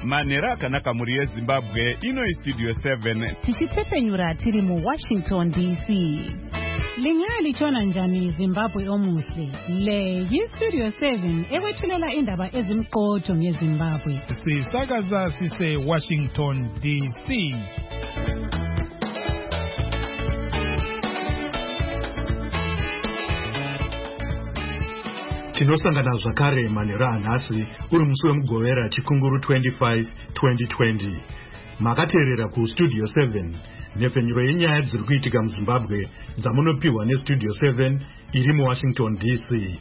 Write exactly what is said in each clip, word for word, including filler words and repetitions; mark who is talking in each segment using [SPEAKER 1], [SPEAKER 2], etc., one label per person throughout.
[SPEAKER 1] Manera akanaka muri yeZimbabwe ino iStudio seven.
[SPEAKER 2] Tichitepenyura tiri mu Washington D C. Lingali chona njani Zimbabwe omuhle. Le yiStudio seven ewethulela indaba ezimqotho ngeZimbabwe.
[SPEAKER 3] Sisakaza sise Washington D C.
[SPEAKER 4] Tinosangana zvakare Manera nhasi uri musi wemugovera chikunguru twenty-five twenty twenty. Makateerera ku Studio seven nepfenyuro yenyaya dziri kuitika muZimbabwe dzamunopiwa neStudio seven iri muWashington D C.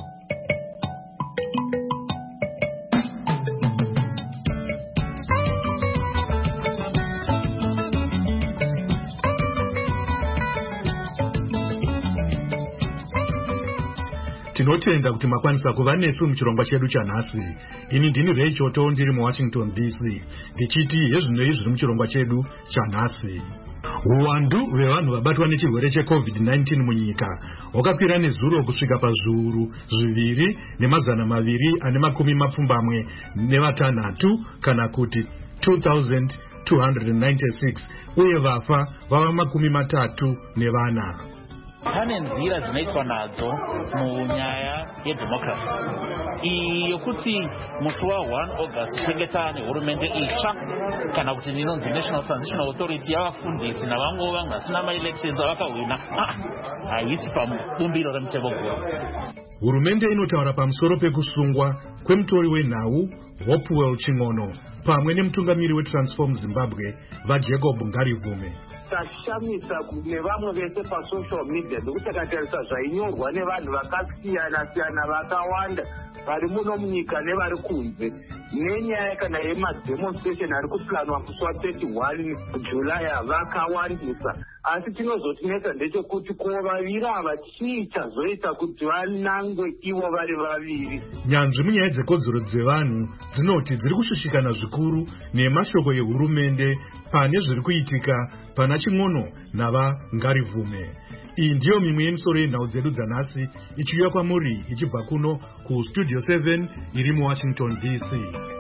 [SPEAKER 4] Tinotenda kuti makwanisa kuva nesu muchirongwa chedu chanhasi. Ini ndini Ray Choto ndiri muWashington D C ndichiti hezvinoi zviri muchirongwa chedu chanhasi. Uwandu hwevanhu vabatwa nechirwere cheCovid nineteen munyika hwakakwira nezuro kusvika pazviuru zviviri nemazana maviri ane makumi mapfumbamwe nevatanhatu kana kuti two thousand two hundred ninety-six uye vafa vava makumi matatu nevana.
[SPEAKER 5] Pane nzira dzinoitwa nadzo munyaya yedemocracy iyo kuti musi wa one August chengeta nehurumende itsva kana kuti inonzi National Transitional Authority yavafundisi navamwe vangasina maelections avakahwina haisi pabumbiro remutemo guru.
[SPEAKER 4] Hurumende inotaura pamusoro pekusungwa kwemutori wenhau Hopewell Ching'ono pamwe nemutungamiri weTransform Zimbabwe vaJacob Ngarivume.
[SPEAKER 6] Tashamisa nevamwe vese pasocial media ndokuti takatarisa zvainyorwa nevanhu vakasiyana siyana vakawanda vari muno munyika nevari kunze nenyaya kana yemademonstration ari kuplanwa musi wa thirty-one July vakawandisa. Asi chinozotinetsa ndechekuti ko vaviri ava chii chazoita kuti vanangwe ivo vari vaviri.
[SPEAKER 4] Nyanzvi munyaya dzekodzero dzevanhu dzinoti dziri kushushikana zvikuru nemashoko ehurumende pane zviri kuitika pana Ching'ono nava Ngarivume. Iyi ndiyo mimwe yemisoro yenhau dzedu dzanhasi ichiuya kwamuri ichibva kuno ku Studio seven iri muWashington D C.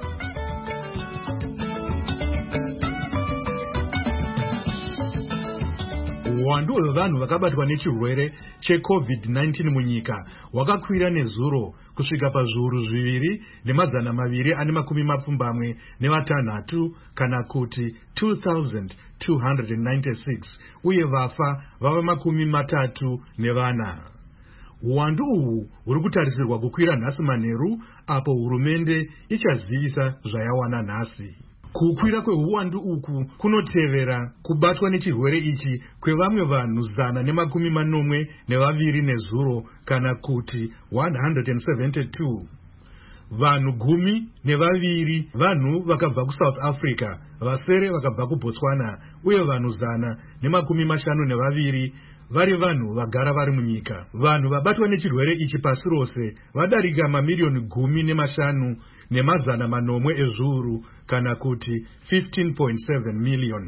[SPEAKER 4] Uwandu hwevanhu vakabatwa nechirwere cheCovid nineteen munyika hwakakwira nezuro kusvika pazviuru zviviri nemazana maviri ane makumi mapfumbamwe nevatanhatu kana kuti two thousand two hundred ninety-six uye vafa vava makumi matatu nevana. Uwandu uhu huri kutarisirwa kukwira nhasi manheru apo hurumende ichazivisa zvayawana nhasi. Kukwira kweuwandu uku kunotevera kubatwa nechirwere ichi kwevamwe vanhu zana nemakumi manomwe nevaviri nezuro kana kuti one hundred seventy-two. Vanhu gumi nevaviri vanhu vakabva kuSouth Africa, vasere vakabva kuBotswana uye vanhu zana nemakumi mashanu nevaviri vari vanhu vagara vari munyika. Vanhu vabatwa nechirwere ichi pasi rose vadarika mamiliyoni gumi nemashanu nemazana manomwe ezviuru kana kuti fifteen point seven million.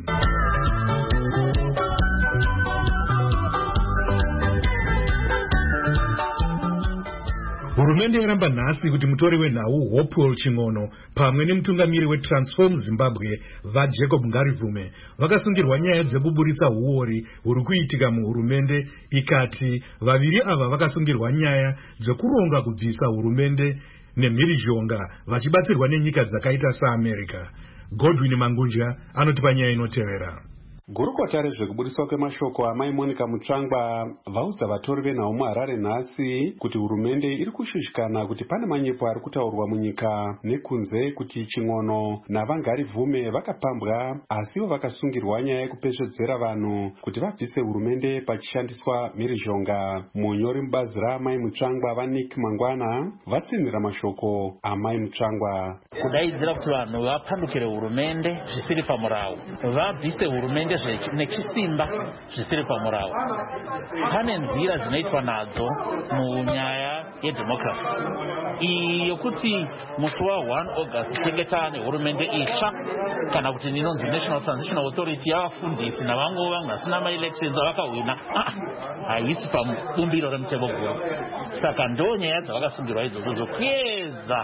[SPEAKER 4] Hurumende yaramba nhasi kuti mutori wenhau Hopewell Ching'ono pamwe nemutungamiri weTransform Zimbabwe vaJacob Ngarivume vakasungirwa nyaya dzekuburitsa huori huri kuitika muhurumende, ikati vaviri ava vakasungirwa nyaya dzekuronga kubvisa hurumende nemhirizhonga vachibatsirwa nenyika dzakaita saAmerica. Godwin Mangunja anotipa nyaya inotevera.
[SPEAKER 7] Gurukota rezvekuburiswa kwemashoko amai Monica Mutsvangwa vaudza vatori venhau muHarare nhasi kuti hurumende iri kushushikana kuti pane manyepo ari kutaurwa munyika nekunze kuti Ching'ono navaNgarivume vakapambwa asiwo vakasungirwa nyaya yekupesvedzera vanhu kuti vabvise hurumende pachishandiswa mhirizhonga. Munyori mubazi raamai Mutsvangwa vaNick Mangwana vatsinhira mashoko amai Mutsvangwa.
[SPEAKER 5] Kudaidzira kuti vanhu vapandukire hurumende zvisiri pamurau, vabvise hurumende nechisimba zvisiri pamurau. Pane nzira dzinoitwa nadzo munyaya yedemocracy iyo kuti musi wa one August chengeta nehurumende itsva kana kuti inonzi National Transitional Authority yavafundisi navamwe vangasina maelections avakahwina haisi pabumbiro remutemo guru. Saka ndo nyaya dzavakasungirwa idzodzo kuedza kuedza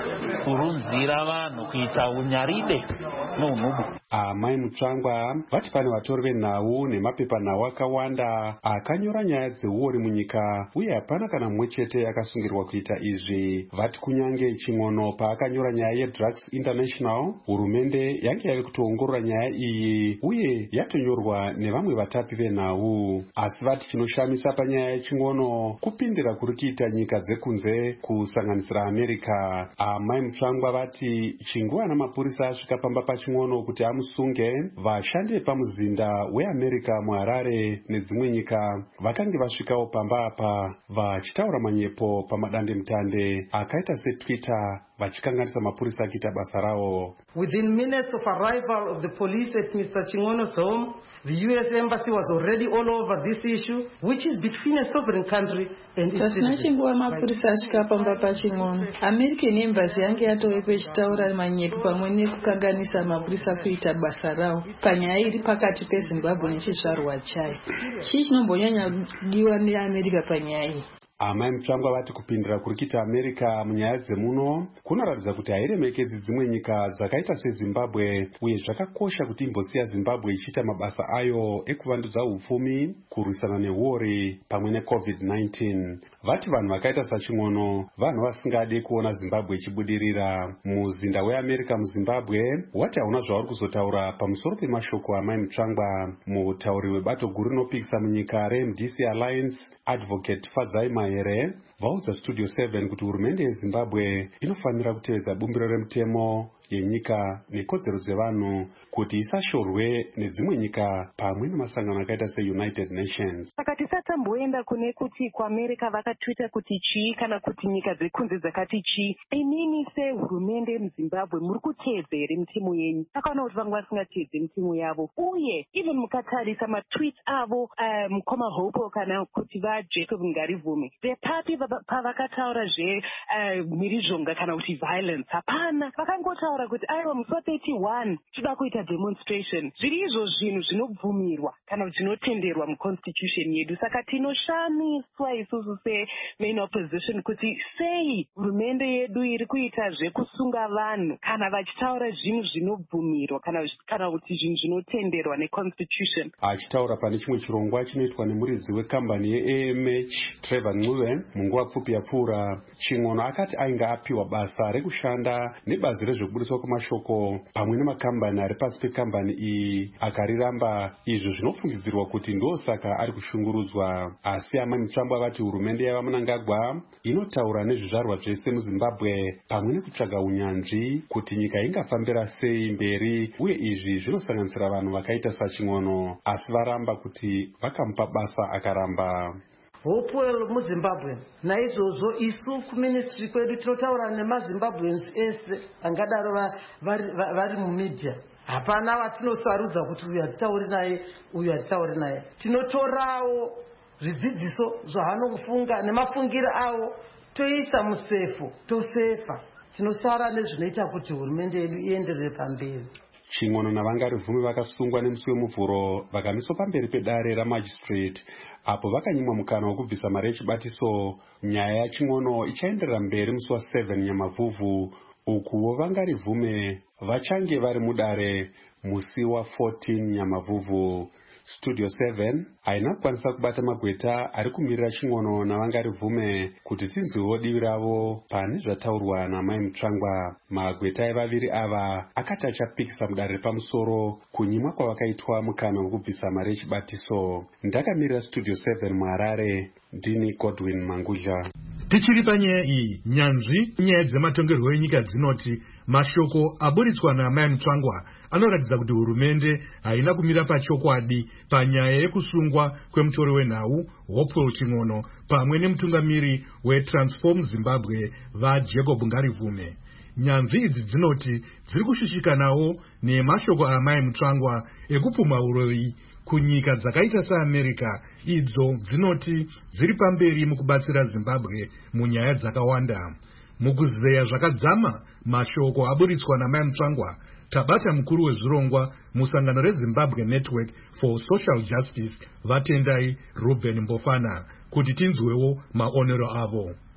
[SPEAKER 5] kurunzira vanhu kuita unyaride nounubu.
[SPEAKER 7] Amai Mutsvangwa vati pane vatori venhau nemapepanhau akawanda akanyora nyaya dzeuori munyika uye hapana kana mumwe chete akasungirwa kuita izvi. Vati kunyange Ching'ono paakanyora nyaya yeDrugs International, hurumende yange yave kutoongorora nyaya iyi uye yatonyorwa nevamwe vatapi venhau. Asi vati chinoshamisa panyaya yeChing'ono kupindira kuri kuita nyika dzekunze kusanganisira Amerika. Amai Mutsvangwa vati chinguva namapurisa asvika pamba paChing'ono kuti amusunge, vashandi vepamuzinda weAmerika muHarare nedzimwe nyika vakange vasvikawo pamba apa vachitaura manyepo pamadandemutande akaita seTwitter vachikanganisa mapurisa akiita basa rawo.
[SPEAKER 8] Within minutes of arrival of the police at Mister Ching'ono's home, the U S Embassy was already all over this issue, which is between a sovereign country and its citizens.
[SPEAKER 9] Chinguva mapurisa asvika pamba paChing'ono, American Embassy yange yatovepo ichitaura manyepo pamwe nekukanganisa mapurisa kuita basa rawo panyaya iri pakati peZimbabwe nechizvarwa chayo. Chii chinombonyanya kudiwa neAmerika panyaya iyi?
[SPEAKER 7] Amai Mutsvangwa vati kupindira kuri kuita Amerika munyaya dzemuno kunoratidza kuti hairemekedzi dzimwe nyika dzakaita seZimbabwe uye zvakakosha kuti imbosiya Zimbabwe ichiita mabasa ayo ekuvandudza upfumi, kurwisana neuori pamwe neCovid nineteen. Vati vanhu vakaita saChing'ono vanhu vasingade kuona Zimbabwe ichibudirira. Muzinda weAmerika muZimbabwe wati hauna zvauri kuzotaura pamusoro pemashoko amai Mutsvangwa. Mutauri webato guru rinopikisa munyika reM D C Alliance, Advocate Fadzai Mahere, vaudza Studio seven kuti hurumende yeZimbabwe inofanira kutevedza bumbiro remutemo yenyika nekodzero dzevanhu kuti isashorwe nedzimwe nyika pamwe nemasangano akaita seUnited Nations.
[SPEAKER 10] Saka tisatamboenda kune kuti kuAmerika vakatwita kuti chii kana kuti nyika dzekunze dzakati chii. Inini sehurumende muZimbabwe muri kuteedza here mitemo yenyu? Takaona kuti vamwe vasingateedze mitemo yavo, uye even mukatarisa matweets avo uh, mukoma Hope kana kuti vaJacob Ngarivume vepapi pavakataura zve uh, mhirizhonga kana kuti violence. Hapana, vakangotaura kuti aiwa musi wa thirty-one toda kuita demonstration. Zviri izvo zvinhu zvinobvumirwa kana zvinotenderwa muconstitution yedu. Saka tinoshamiswa isusu semain opposition kuti sei hurumende yedu iri kuita zvekusunga vanhu kana vachitaura zvinhu zvinobvumirwa kana kana kuti zvinhu zvinotenderwa neconstitution.
[SPEAKER 7] Achitaura pane chimwe chirongwa chinoitwa nemuridzi wekambani yeA M H Trevor Ncube munguva pfupi yapfuura, Ching'ono akati ainge apiwa basa rekushanda nebazi rezvekubudiswa kwemashoko pamwe nemakambani ari pasi pekambani iyi akariramba, izvo zvinofungidzirwa kuti ndosaka ari kushungurudzwa. Asi amai Mutsvangwa vati hurumende yava Mnangagwa inotaura nezvizvarwa zvese muZimbabwe pamwe nekutsvaga unyanzvi kuti nyika ingafambira sei mberi, uye izvi zvinosanganisira vanhu vakaita saChing'ono, asi varamba kuti vakamupa basa akaramba.
[SPEAKER 8] Hopewell muZimbabwe. Naizvozvo isu kuministry kwedu tinotaura nemaZimbabweans ese angadaro vari vari mumedia. Hapana watinosarudza kuti uyu hatitauri naye, uyu hatitauri naye. Tinotorawo zvidzidziso zvaanokufunga nemafungiro awo toisa musefo, tosefa. Tinosara nezvinoita kuti hurumende yedu ienderere pamberi.
[SPEAKER 7] Ching'ono navangarivume vakasungwa nemusi wemuvhuro vakamiswa pamberi pedare ramagistrate apo vakanyimwa mukana wekubvisa mari yechibatiso. Nyaya yaChing'ono ichaenderera mberi musi wa7 Nyamavhuvhu, ukuwo vangarivume vachange vari mudare musi wa14 Nyamavhuvhu. Studio seven haina kukwanisa kubata magweta ari kumirira Ching'ono navangarivume kuti tinzwewo divi ravo pane zvataurwa namai Mutsvangwa. Magweta evaviri ava akati achapikisa mudare repamusoro kunyimwa kwavakaitwa mukana wekubvisa mari yechibatiso. Ndakamirira Studio seven muHarare, ndini Godwin Mangudla.
[SPEAKER 4] Tichiri panyaya iyi, nyanzvi nyaya dzematongerwo enyika dzinoti mashoko aburitswa naamai Mutsvangwa anoratidza kuti hurumende haina kumira pachokwadi panyaya yekusungwa kwemutori wenhau Hopewell Ching'ono pamwe nemutungamiri weTransform Zimbabwe vaJacob Ngarivume. Nyanzvi idzi dzinoti dziri kushushikanawo nemashoko amai Mutsvangwa ekupfuma uroyi kunyika dzakaita seAmerika, idzo dzinoti dziri pamberi mukubatsira Zimbabwe munyaya dzakawanda. Mukuzeya zvakadzama mashoko aburitswa namai Mutsvangwa, tabata mukuru wezvirongwa musangano reZimbabwe Network for Social Justice vatendai Ruben Mbofana kuti tinzwewo maonero avo.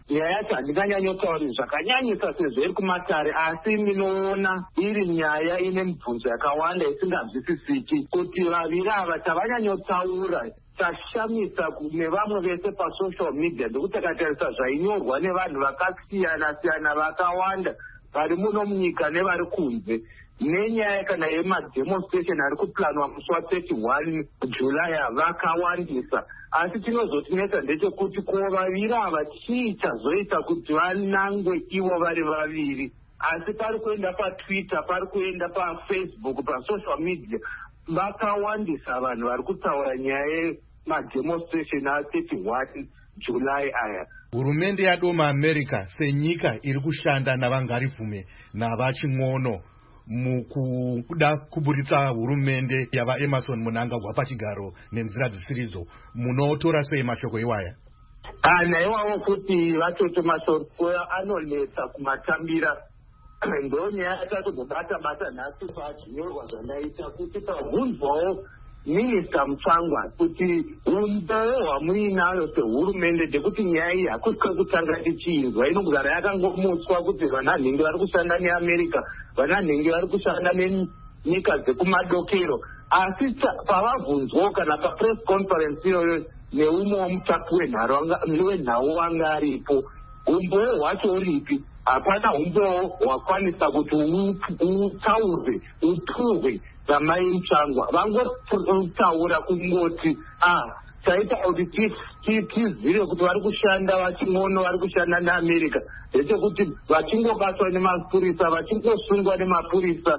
[SPEAKER 6] nyaya yacho handinganyanyotauri zvakanyanyisa sezvo iri kumatare, asi ndinoona iri nyaya ine mibvunzo yakawanda isinganzwisisiki kuti vaviri ava chavanyanyotaura tashamisa nevamwe vese pasocial media ndekuti takatarisa zvainyorwa nevanhu vakasiyana-siyana vakawanda vari muno munyika nevari kunze nenyaya kana yemademonstration ari kuplanwa musi wa31 July vakawandisa. Asi chinozotinetsa ndechekuti ko vaviri ava chii chazoita kuti vanangwe ivo vari vaviri. Asi pari kuenda paTwitter, pari kuenda paFacebook, pasocial media vakawandisa vanhu vari kutaura nyaya yemademonstration a31 July aya.
[SPEAKER 4] Hurumende yadoma America senyika iri kushanda navangarivume navaching'ono mukuda kuburitsa hurumende yava Emerson Mnangagwa pachigaro nenzira dzisiridzo, munotora sei mashoko iwaya?
[SPEAKER 6] Kana iwawo kuti vatoto mashoko anonetsa kumatambira ndonyaya yatazobata bata nhasi pachinyorwa zvandaita kuti pabvunzwawo Minista Mutsvangwa kuti umboo hwamuinayo sehurumende ndekuti nyaya iyi hakusika kutanga tichiinzwa, inogara yakangomutswa kuti vananhingi vari kushanda neAmerica, vananhingi vari kushanda nenyika dzekumadokero. Asi pavabvunzwawo kana papress conference iyoyo neumwe womutapi wenhau wanga aripo, umboo hwacho uripi? Hapana umboo hwakwanisa kuti utaurwe utuhwe Zamai Mutsvangwa. Vangotaura kungoti ah taita kuti tizive kuti vari kushanda vaching'ono vari kushanda neAmerica, ndechekuti vachingobatwa nemapurisa vachingosungwa nemapurisa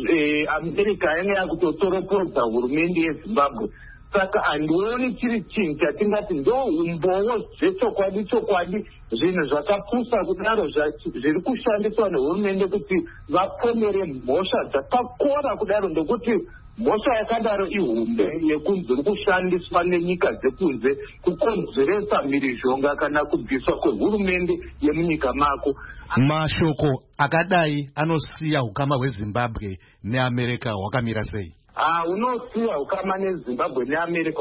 [SPEAKER 6] America yange yakutotoropodza hurumende yeZimbabwe. Saka handioni chiri chinhu chatingati ndo umboo zvechokwadi chokwadi zvinhu zvakapusa kudaro zviri kushandiswa nehurumende kuti vaponere mhosva dzakakora kudaro, ndokuti mhosva yakadaro ihumbe yekunzi iri kushandiswa nenyika dzekunze kukonzeresa mhirizhonga kana kubviswa kwehurumende yemunyika mako.
[SPEAKER 4] Mashoko akadai anosiya ukama hweZimbabwe neAmerica hwakamira sei?
[SPEAKER 6] Ah, unosiya ukama neZimbabwe neAmerica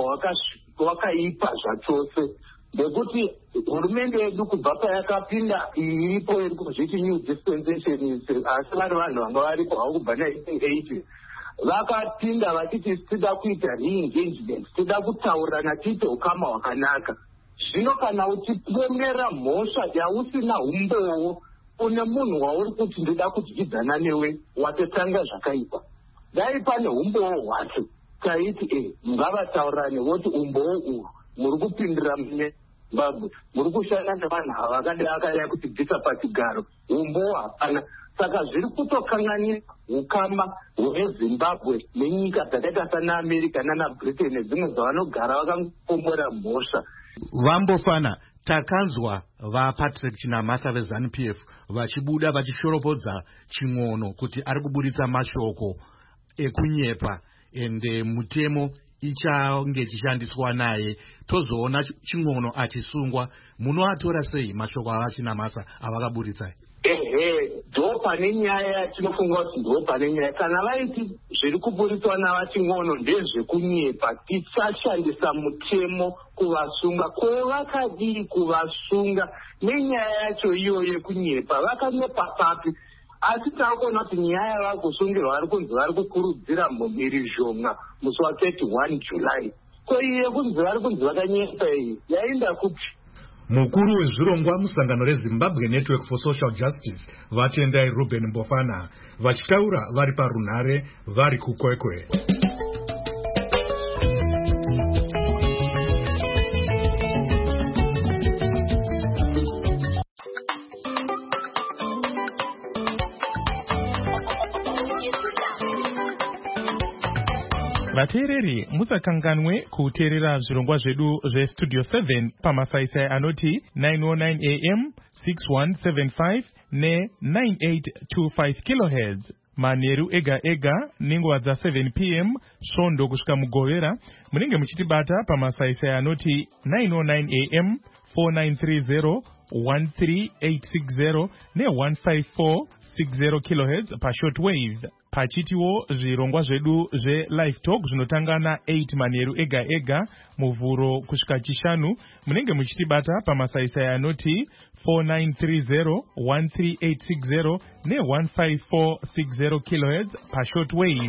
[SPEAKER 6] wakaipa zvachose, ndekuti hurumende yedu kubva payakapinda iripo iri kuzviti new dispensation, asi vari vanhu vanga varipo havo kubva nineteen eighty vakapinda vachiti tida kuita re-engagement, tida kutaurirana tiite ukama hwakanaka. Zvino kana uchiponera mhosva yausina umboo une munhu wauri kuti ndida kudyidzana newe, watotanga zvakaipa. Dai pane umboo hwacho taiti e ngavataurane voti umboo uhu muri kupindira mune Zimbabwe, muri kushanda nevanhu ava vakadai akadai kutibvisa pachigaro, umboo hapana. Saka zviri kutokanganisa ukama hweZimbabwe nenyika dzakaita sanaAmerica nanaBritain nedzimwe dzavanogara vakangombora mhosva.
[SPEAKER 4] Vambofana takanzwa vaPatrick Chinamasa veZANU-P F vachibuda vachishoropodza ching'ono kuti ari kuburitsa mashoko ekunyepa ende mutemo ichange ichishandiswa naye, tozoona ching'ono achisungwa. Munoatora sei mashoko avaChinamasa avakaburitsa?
[SPEAKER 6] Ehe, ndo pane nyaya yatinofunga kuti ndo pane nyaya. Kana vaiti zviri kuburiswa navaching'ono ndezvekunyepa, tichashandisa mutemo kuvasunga. Ko vakadii kuvasunga nenyaya yacho iyo yekunyepa? Vakanyepa papi? Asi takuona kuti nyaya vari kusungirwa vari kunzi vari kukurudzira mhirizhonga musi wa31 July. Ko iye kunzi vari kunzi vakanyepa iyi yaenda kupi?
[SPEAKER 4] Mukuru wezvirongwa musangano reZimbabwe Network for Social Justice vatendai Ruben Mbofana vachitaura vari parunhare vari kukwekwe.
[SPEAKER 3] Vateereri musakanganwe kuteerera zvirongwa zvedu zvestudio seven pamasaisai anoti nine oh nine A M, six one seven five ne nine eight two five kilohertz manheru ega ega nenguva dza seven P M svondo kusvika mugovera. Munenge muchitibata pamasaisai anoti nine oh nine A M, four nine three zero one three eight six zero ne one five four six zero kilohertz pashortwave. pachitiwo zvirongwa zvedu zve-live talk zvinotanga na-eight manheru ega ega muvhuro kusvika chishanu. Munenge muchitibata pamasaisai anoti four nine three zero one three eight six zero ne one five four six zero kilohertz pashort wave.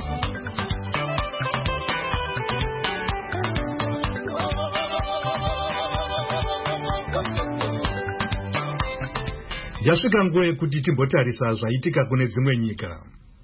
[SPEAKER 4] Yasvika nguva yekuti timbotarisa zvaitika kune dzimwe nyika.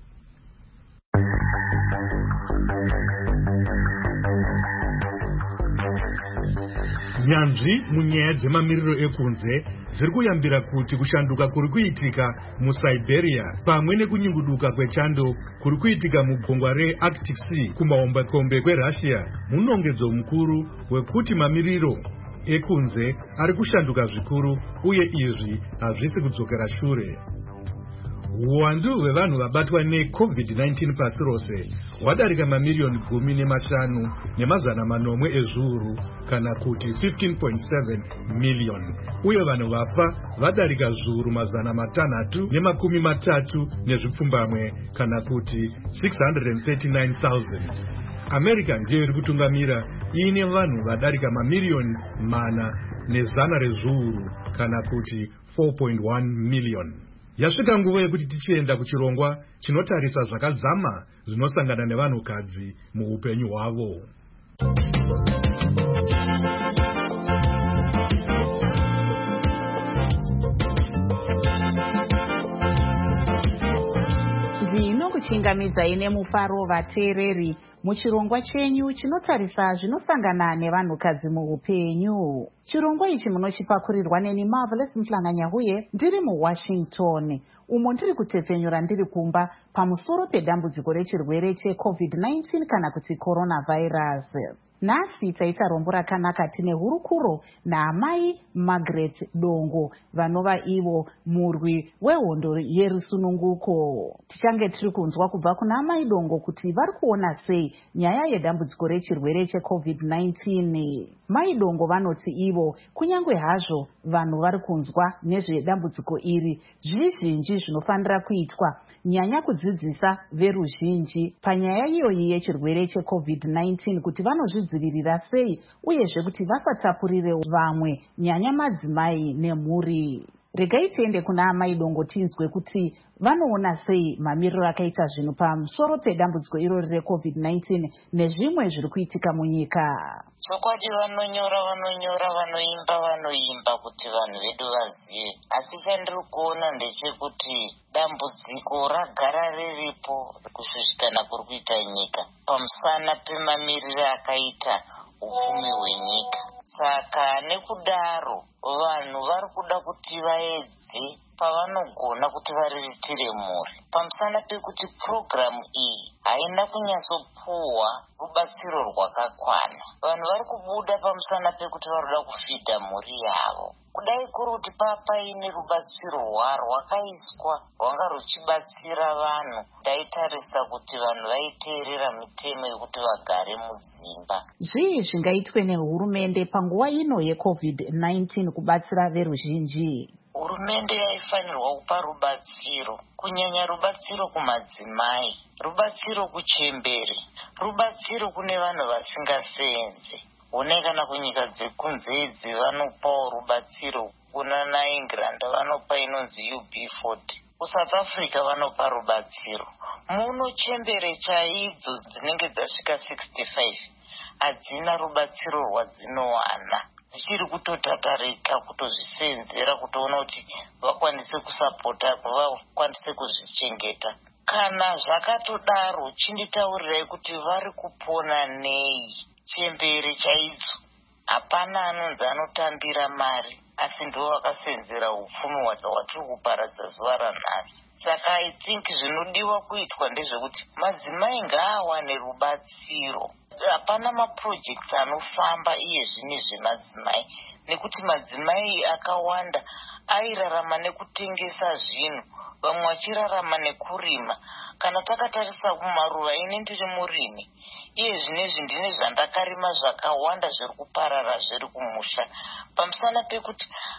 [SPEAKER 4] Nyanzvi munyaya dzemamiriro ekunze dziri kuyambira kuti kushanduka kuri kuitika muSiberia pamwe nekunyunguduka kwechando kuri kuitika mugungwa reArctic Sea kumaombekombe kweRussia munongedzo mukuru wekuti mamiriro ekunze ari kushanduka zvikuru uye izvi hazvisi kudzokera shure. Uwandu hwevanhu vabatwa neCovid nineteen pasi rose hwadarika mamiliyoni gumi nemashanu nemazana manomwe ezviuru kana kuti fifteen point seven million, uye vanhu vafa vadarika zviuru mazana matanhatu nemakumi matatu nezvipfumbamwe kana kuti six hundred thirty-nine thousand. America ndiyo iri kutungamira iine vanhu vadarika mamiliyoni mana nezana rezviuru kana kuti four point one million. Yasvika nguva yekuti tichienda kuchirongwa chinotarisa zvakadzama zvinosangana nevanhukadzi muupenyu hwavo.
[SPEAKER 11] Ndinokuchingamidzai nemufaro vateereri muchirongwa chenyu chinotarisa zvinosangana nevanhukadzi muupenyu. Chirongwa ichi munochipakurirwa neni Marvelous Mhlanganya uye ndiri muWashington, umo ndiri kutepfenyura ndiri kumba pamusoro pedambudziko rechirwere cheCovid nineteen kana kuti coronavirus. Nhasi taita rombo rakanaka tine hurukuro naamai Margaret Dongo vanova ivo murwi wehondo yerusununguko. Tichange tiri kunzwa kubva kuna amai Dongo kuti vari kuona sei nyaya yedambudziko rechirwere cheCovid nineteen. Mai Dongo vanoti ivo kunyange hazvo vanhu vari kunzwa nezvedambudziko iri, zvizhinji zvinofanira kuitwa, nyanya kudzidzisa veruzhinji panyaya iyoyi yechirwere cheCovid nineteen kuti vanozvidzivirira sei uyezve kuti vasatapurire vamwe, nyanya madzimai nemhuri. Regai tiende kuna amai Dongo tinzwe kuti vanoona sei mamiriro akaita zvinhu pamusoro pedambudziko irori reCovid nineteen nezvimwe zviri kuitika munyika.
[SPEAKER 12] Chokwadi vanonyora vanonyora vanoimba vanoimba kuti vanhu vedu vazive, asi chandiri kuona ndechekuti dambudziko ragara riripo kushushikana kuri kuita nyika pamusana pemamiriro akaita upfumi hwenyika. Saka nekudaro vanhu vari kuda kuti vaedze pavanogona kuti variritire mhuri pamusana pekuti purogiramu iyi haina kunyatsopuwa rubatsiro rwakakwana. Vanhu vari kubuda pamusana pekuti varoda kufidha mhuri yavo. Kudai kuri kuti papaine rubatsiro rwaro rwakaiswa rwanga ruchibatsira vanhu, ndaitarisa kuti vanhu vaiteerera mitemo yekuti vagare mudzimba.
[SPEAKER 11] Zvii zvingaitwe nehurumende panguva ino yeCovid nineteen kubatsira veruzhinji?
[SPEAKER 12] Hurumende yaifanirwa kupa rubatsiro, kunyanya rubatsiro kumadzimai, rubatsiro kuchembere, rubatsiro kune vanhu vasingasenze. Une kana kunyika dzekunze idzi vanopawo rubatsiro, kuna naEngland vanopa inonzi U B forty. KuSouth Africa vanopa rubatsiro. Muno chembere chaidzo dzinenge dzasvika sixty-five hadzina rubatsiro rwadzinowana, dzichiri kutotatarika kutozvisenzera kutoona kuti vakwanise kusapota, vakwanise kuzvichengeta. Kana zvakatodaro chinditaurirai kuti vari kupona nei chembere chaidzo. Hapana anonzi anotambira mari, asi ndo vakasenzera upfumi hwatiri kuparadza zuva ranhasi. Saka I think zvinodiwa kuitwa ndezvekuti madzimai ngaawane rubatsiro. Hapana mapurojekti anofamba iye zvine zvemadzimai, nekuti madzimai akawanda airarama nekutengesa zvinhu, vamwe vachirarama nekurima. Kana takatarisa kumaruva, ini ndiri murimi, iye zvinezvi ndine zvandakarima zvakawanda zviri kuparara zviri kumusha, pamusana pekuti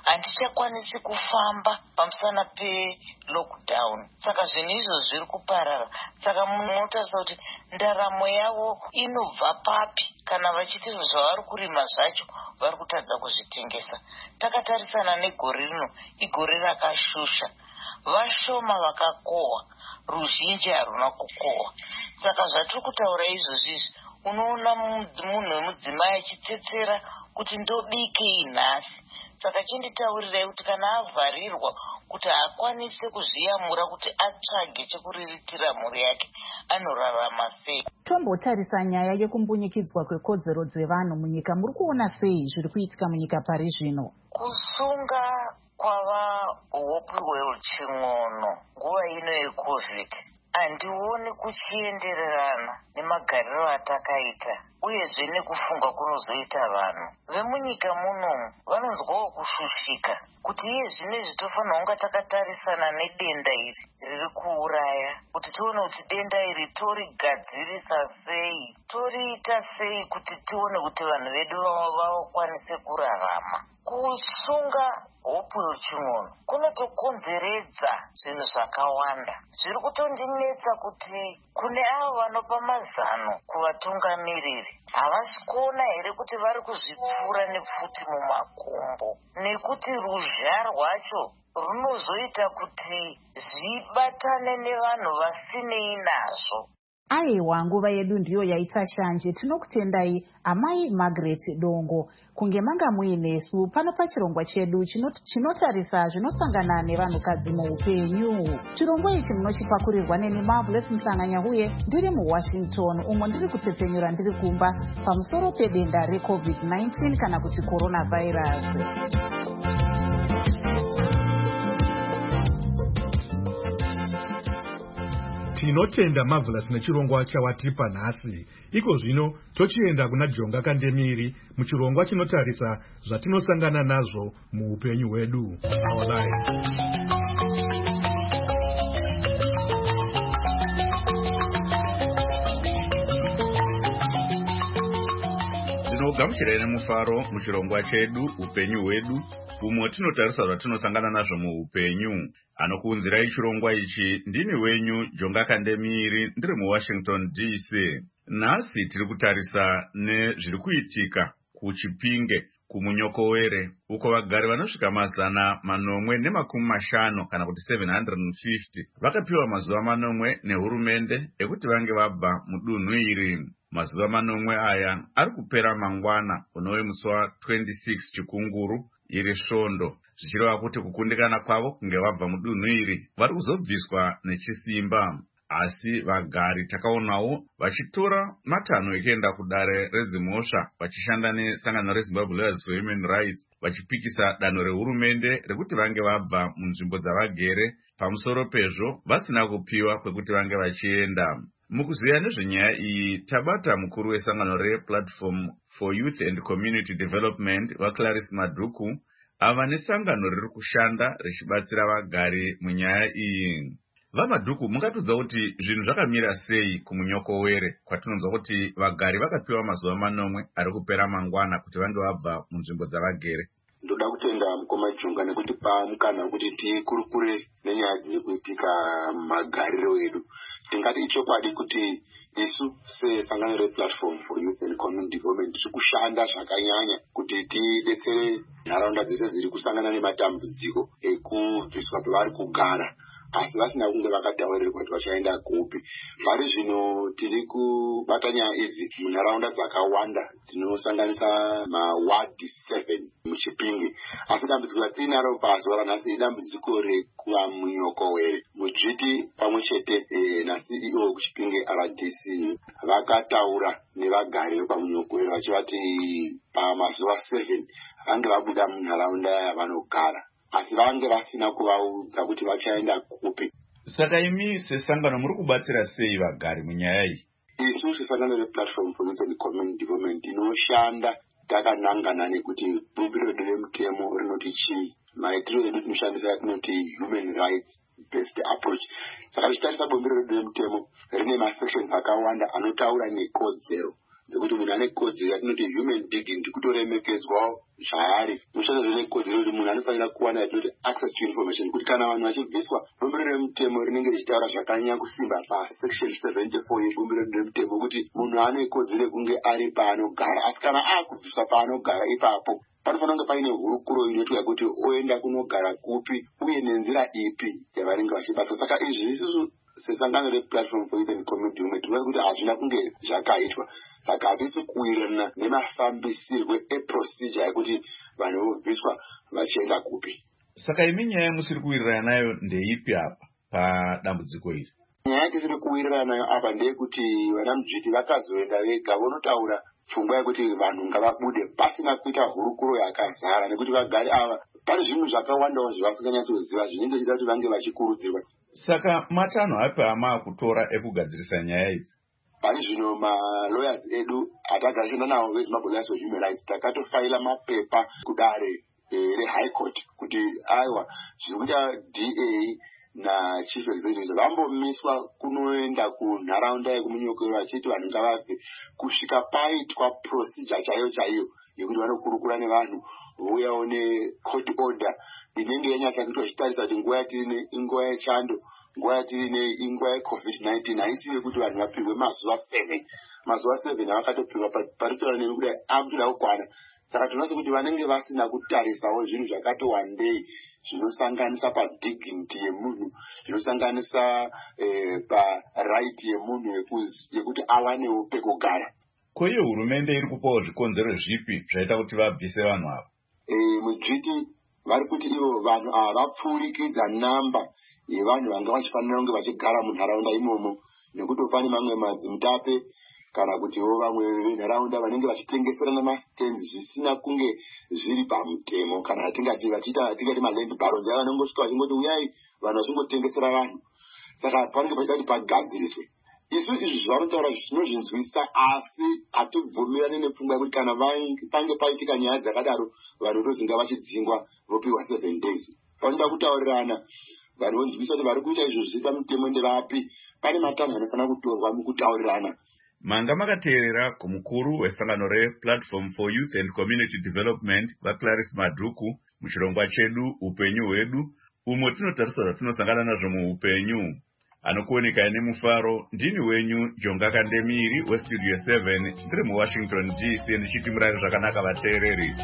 [SPEAKER 12] handichakwanisi kufamba pamusana pe-lockdown. Saka zvinhu izvo zviri kuparara. Saka munotarisa kuti ndaramo yavo inobva papi kana vachiti zvavari kurima zvacho vari kutadza kuzvitengesa. Takatarisana negore rino, igore rakashusha. Vashoma vakakohwa, ruzhinji haruna kukohwa. Saka zvatiri kutaura izvozvizvi, unoona munhu wemudzimai achitsetsera kuti ndobikei nhasi. Saka chinditaurirai kuti kana avharirwa kuti akwanise kuzviyamura kuti atsvage chekuriritira mhuri yake, anorarama sei?
[SPEAKER 11] Tombotarisa nyaya yekumbunyikidzwa kwekodzero dzevanhu munyika. Muri kuona sei zviri kuitika munyika pari zvino?
[SPEAKER 12] Kusunga kwava Hopewell Ching'ono nguva ino yeCovid handioni kuchiendererana nemagariro atakaita, uyezve nekufunga kunozoita vanhu vemunyika munomu. Vanonzwawo kushushika kuti iye zvinezvi tofanira kunga takatarisana nedenda iri riri kuuraya, kuti tione kuti denda iri torigadzirisa sei, toriita sei kuti tione kuti vanhu vedu vakwanise kurarama. Kusunga Hopewell Ching'ono kunotokonzeredza zvinhu zvakawanda. Zviri kutondinetsa kuti kune avo vanopa mazano kuvatungamiriri havasi kuona here kuti vari kuzvipfura nepfuti mumakumbo, nekuti ruzha rwacho runozoita kuti zvibatane nevanhu vasinei nazvo.
[SPEAKER 11] Aiwa, nguva yedu ndiyo yaita shanje. Tinokutendai amai Margaret Dongo kunge manga muinesu pano pachirongwa chedu chinotarisa zvinosangana nevanhukadzi muupenyu. Chirongwa ichi munochipakurirwa neni Marvelous Msanganyahuye ndiri muWashington, umo ndiri kutepfenyura ndiri kumba pamusoro pedenda reCovid nineteen kana kuti coronavirus.
[SPEAKER 4] Tinotenda Marvelous nechirongwa chawatipa nhasi. Iko zvino tochienda kuna Jonga Kandemiri muchirongwa chinotarisa zvatinosangana nazvo muupenyu hwedu. Our life.
[SPEAKER 1] Tinogamuchirai nemufaro muchirongwa chedu upenyu hwedu, umwe tinotarisa zvatinosangana nazvo muupenyu. Anokuunzirai chirongwa ichi ndini wenyu Jonga Kandemiri ndiri muWashington D C. Nhasi tiri kutarisa nezviri kuitika kuChipinge kumunyokowere, uko vagari vanosvika mazana manomwe nemakumi mashanu kana kuti seven hundred fifty vakapiwa mazuva manomwe nehurumende ekuti vange vabva mudunhu iri. Mazuva manomwe aya ari kupera mangwana unove musi wa twenty-six Chikunguru iri svondo, zvichireva kuti kukundikana kwavo kunge vabva mudunhu iri vari kuzobviswa nechisimba. Asi vagari takaonawo vachitora matanho ekuenda kudare redzimhosva vachishanda nesangano reZimbabwe Lawyers for Human Rights vachipikisa danho rehurumende rekuti vange vabva munzvimbo dzavagere, pamusoro pezvo vasina kupiwa kwekuti vange vachienda. Mukuziva nezvenyaya iyi tabata mukuru wesangano rePlatform for Youth and Community Development vaClarice Madhuku ava nesangano riri kushanda richibatsira vagari munyaya iyi. VaMadhuku, mungatudza kuti zvinhu zvakamira sei kumunyokowere kwatinonzwa kuti vagari vakapiwa mazuva manomwe ari kupera mangwana kuti vange vabva munzvimbo dzavagere?
[SPEAKER 13] Ndoda kutenda mukoma Jonga nekutipa mukana kuti tikurukure nenyaya dziri kuitika magariro edu. Tingati ichokwadi kuti isu sesangano rePlatform for Youth and Community Development tiri kushanda zvakanyanya kuti tidetsere nharaunda dzese dziri kusangana nematambudziko ekubviswa pavari kugara, asi vasina kunge vakataurirwa kuti vachaenda kupi. Vari zvino tiri kubata nyaya idzi munharaunda dzakawanda dzinosanganisa mawadi seven muChipinge, asi dambudziko ratinaro pazuva ranhasi idambudziko rekuvamunyokowere. Mudzviti pamwe chete e, naC E O kuChipinge R D C vakataura nevagari vepamunyokowere vachivati pamazuva seven vange vabuda munharaunda yavanogara, asi vange vasina kuvaudza kuti vachaenda kupi.
[SPEAKER 1] Saka imi sesangano muri kubatsira sei vagari munyaya iyi?
[SPEAKER 13] Isu sesangano rePlatform for Youth and Community Development inoshanda takanangana nekuti bumbiro redu remutemo rinoti chii, maitiro edu tinoshandisa yatinoti human rights based approach. Saka tichitarisa bumbiro redu remutemo rine masections akawanda anotaura nekodzero dzekuti munhu ane kodzero yatinoti human dignity kutoremekedzwawo zvaari mushana zvine kodzero kuti munhu anofanira kuwana yatinoti access to information kuti kana vanhu vachibviswa bumbiro remutemo rinenge richitaura zvakanyanya kusimba pasection seventy-four yebumbiro remutemo kuti munhu ane kodzero yekunge ari paanogara asi kana akubviswa paanogara ipapo panofanira kunge paine hurukuro inoitwa kuti oenda kunogara kupi uye nenzira ipi yavanenge vachibatwa. Saka izvi isusu sesangano replatform for youth and community movement tinoona kuti hazvina kunge zvakaitwa, saka hatisi kuwirirana nemafambisirwe eprocedure yekuti vanhu vobviswa vachienda kupi.
[SPEAKER 1] Saka imi nyaya musiri kuwirirana nayo ndeipi apa padambudziko iri?
[SPEAKER 13] Nyaya yatisiri kuwirirana nayo apa ndeyekuti vana mudzviti vakazoenda vega vonotaura pfungwa yekuti vanhu ngavabude pasina kuita hurukuro yakazara, nekuti vagari ava pane zvinhu zvakawandawo zvavasinganyatsoziva zvinenge zvida kuti vange vachikurudzirwa.
[SPEAKER 1] Saka matanho api amaakutora ekugadzirisa nyaya idzi?
[SPEAKER 13] Pane zvino malawyers edu atagashanda nawo vezimbabwe Alliance for Human Rights takatofaila mapepa kudare rehigh court kuti aiwa zviri kuita D A na chief executive vambomiswa kunoenda kunharaunda yekumunyokero vachiti vanhu ngavabve kusvika paitwa procedure chaiyo chaiyo yekuti vanokurukura nevanhu vouyawo necourt order inenge yanyatsa kuitwa chitarisa kuti nguva yatiri inguva yechando, nguva yatiri inguva yecovid nineteen haisiwe kuti vanhu vapirwe mazuva seven mazuva seven avakatopirwa paritora nemi kudai akutoda kukwana. Saka tinoona kuti vanenge vasina kutarisawo zvinhu zvakati wandei zvinosanganisa padignity yemunhu, zvinosanganisa eh, paright yemunhu yekuti awanewo pekugara.
[SPEAKER 1] Ko iyo hurumende iri kupawo zvikonzero zvipi zvaita kuti vabvise vanhu ava?
[SPEAKER 13] Eh, mudzviti vari kuti ivo vanhu ava vapfurikidza namba yevanhu vanga vachifanira kunge vachigara munharaunda imomo, nekuti pane mamwe madzimutape kana kutiwo vamwe venharaunda vanenge vachitengeserana masitendi zvisina kunge zviri pamutemo, kana tingati vachiita tingati maland barons ava vanongosvika vachingoti uyai vanhu vachingotengesera vanhu. Saka panenge pachida kuti pagadziriswe. Isu izvi zvavanotaura zvinozvinzwisa, asi hatibvumirani nepfungwa yekuti kana pange paitika nyaya dzakadaro vanhu tozinga vachidzingwa vopiwa seven days. Panoda kutaurirana vanhu vonzwisa kuti vari kuita izvo zviri pamutemo ndevapi, pane matanho anofanira kutorwa mukutaurirana.
[SPEAKER 1] Manga makateerera kumukuru wesangano replatform for youth and community development vaClarice Madhuku muchirongwa chedu upenyu hwedu, umwe tinotarisa zvatinosangana nazvo muupenyu. Anokuoneka nemufaro ndini wenyu Jonga Kandemiri westudio seven ndiri muWashington D C ndichiti murari zvakanaka vateereri.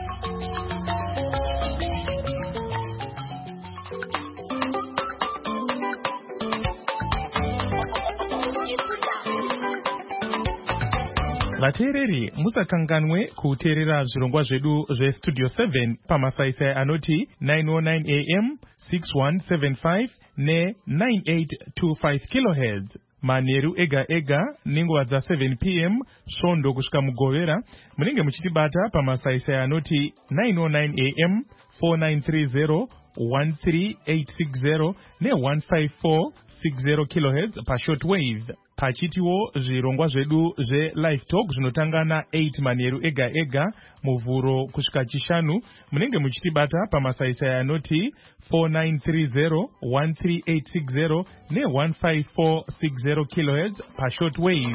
[SPEAKER 3] Vateereri musakanganwe kuteerera zvirongwa zvedu zvestudio seven pamasaisai anoti nine oh nine A M, six one seven five ne nine eight two five kilohertz. Manheru ega ega nenguva dza seven P M svondo kusvika mugovera munenge muchitibata pamasaisai anoti nine oh nine A M, four nine three zero one three eight six zero ne one five four six zero kilohertz pashortwave. Pachitiwo zvirongwa zvedu zve-live talk zvinotanga na eight manheru ega ega muvhuro kusvika chishanu munenge muchitibata pamasaisai anoti four nine three zero one three eight six zero ne one five four six zero kilohertz pashortwave.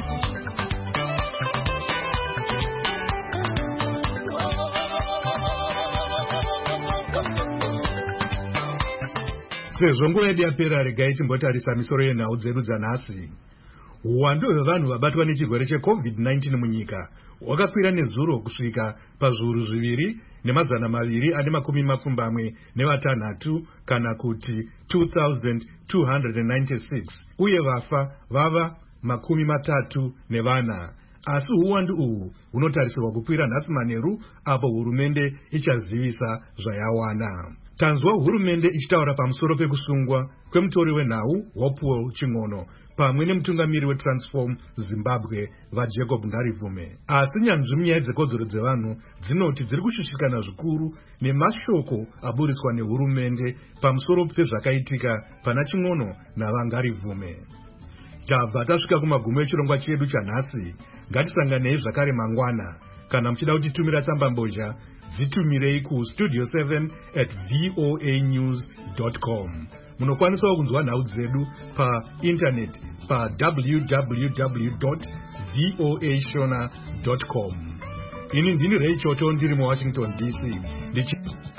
[SPEAKER 4] Sezvo nguva yedu yapera, regai timbotarisa misoro yenhau dzedu dzanhasi. Uwandu hwevanhu vabatwa nechirwere checovid nineteen munyika hwakakwira nezuro kusvika pazviuru zviviri nemazana maviri ane makumi mapfumbamwe nevatanhatu kana kuti two thousand two hundred ninety-six, uye vafa vava makumi matatu nevana. Asi uwandu uhu hunotarisirwa kukwira nhasi manheru apo hurumende ichazivisa zvayawana. Tanzwa hurumende ichitaura pamusoro pekusungwa kwemutori wenhau Hopewell Ching'ono pamwe nemutungamiri weTransform Zimbabwe vaJacob Ngarivume. Asi nyanzvi munyaya dzekodzero dzevanhu dzinoti dziri kushushikana zvikuru nemashoko aburiswa nehurumende pamusoro pezvakaitika pana Ching'ono navaNgarivume. Tabva tasvika kumagumo echirongwa chedu chanhasi. Ngatisanganei zvakare mangwana. Kana muchida kutitumira tsamba mbozha, dzitumirei ku studio seven at voa news dot com. Munokwanisawo kunzwa nhau dzedu pa internet pa w w w dot v o a shona dot com. Ini ndini Ray Choto ndiri mu Washington D C. Ndichi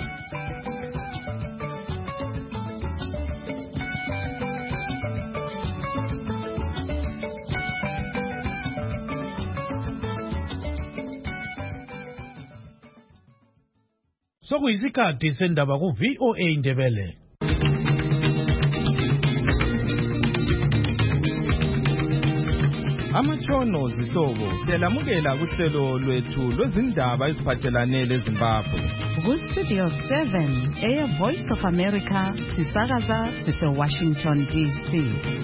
[SPEAKER 14] Sokuyisikhathi sendaba ku V O A Ndebele. Amatshono zisobo siyalamukela kuhlelo lwethu lwezindaba eziphathelane leZimbabwe.
[SPEAKER 11] Ku Studio seven, Air Voice of America, sisakaza sise Washington D C.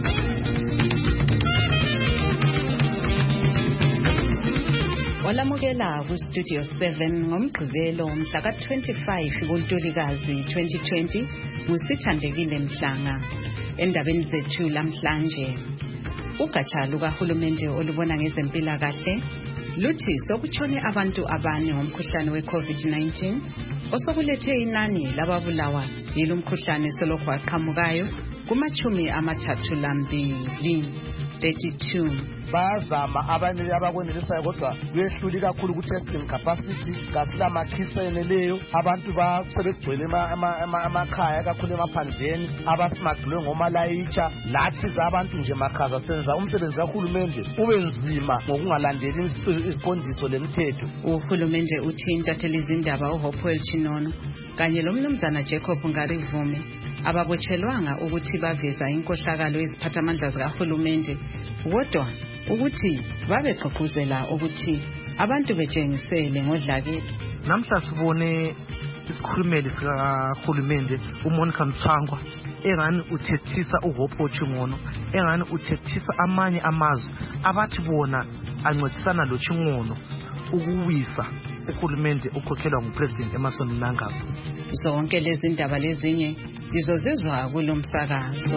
[SPEAKER 11] Walamukela ku Studio seven ngomgqibelo mhla ka twenty-five kuNtulikazi twenty twenty ngusithandekile Mhlanga. Endabeni zethu lamhlanje, ugatsha lukahulumende olubona ngezempilakahle luthi sokutshone abantu abane ngomkhuhlane we-COVID nineteen osokulethe inani lababulawa yilo mkhuhlane selokhu aqhamukayo kumachumi amathathu lambili thirty-two.
[SPEAKER 15] Bazama abanye abakwenelisayo kodwa kuyehluli kakhulu ku-testing capacity kasilama kits eneleyo. Abantu basebegcwele emakhaya kakhulu emaphandleni abasimaglwe ngomalayitsha lathi zabantu nje makhaza senza umsebenzi kahulumende ube nzima ngokungalandeli iziqondiso lemithetho.
[SPEAKER 11] Uhulumende uthi intatheli izindaba uHopewell Chinono kanye lomnumzana Jacob Ngarivume ababotshelwanga ukuthi baveza inkohlakalo eziphathamandla zikahulumende, kodwa ukuthi babegqugquzela ukuthi abantu betshengisele ngodlakela.
[SPEAKER 15] Namhla sibone isikhulumeli sikahulumende uMonica Mthangwa engani uthethisa uHopewell Chinono, engani uthethisa amanye amazwe abathi bona ancedisana lo Chinono ukuwisa uhulumende ukhokhelwa nguPresident Emmerson Mnangagwa.
[SPEAKER 11] Zonke lezi ndaba lezinye izozizwa kulomsakazo.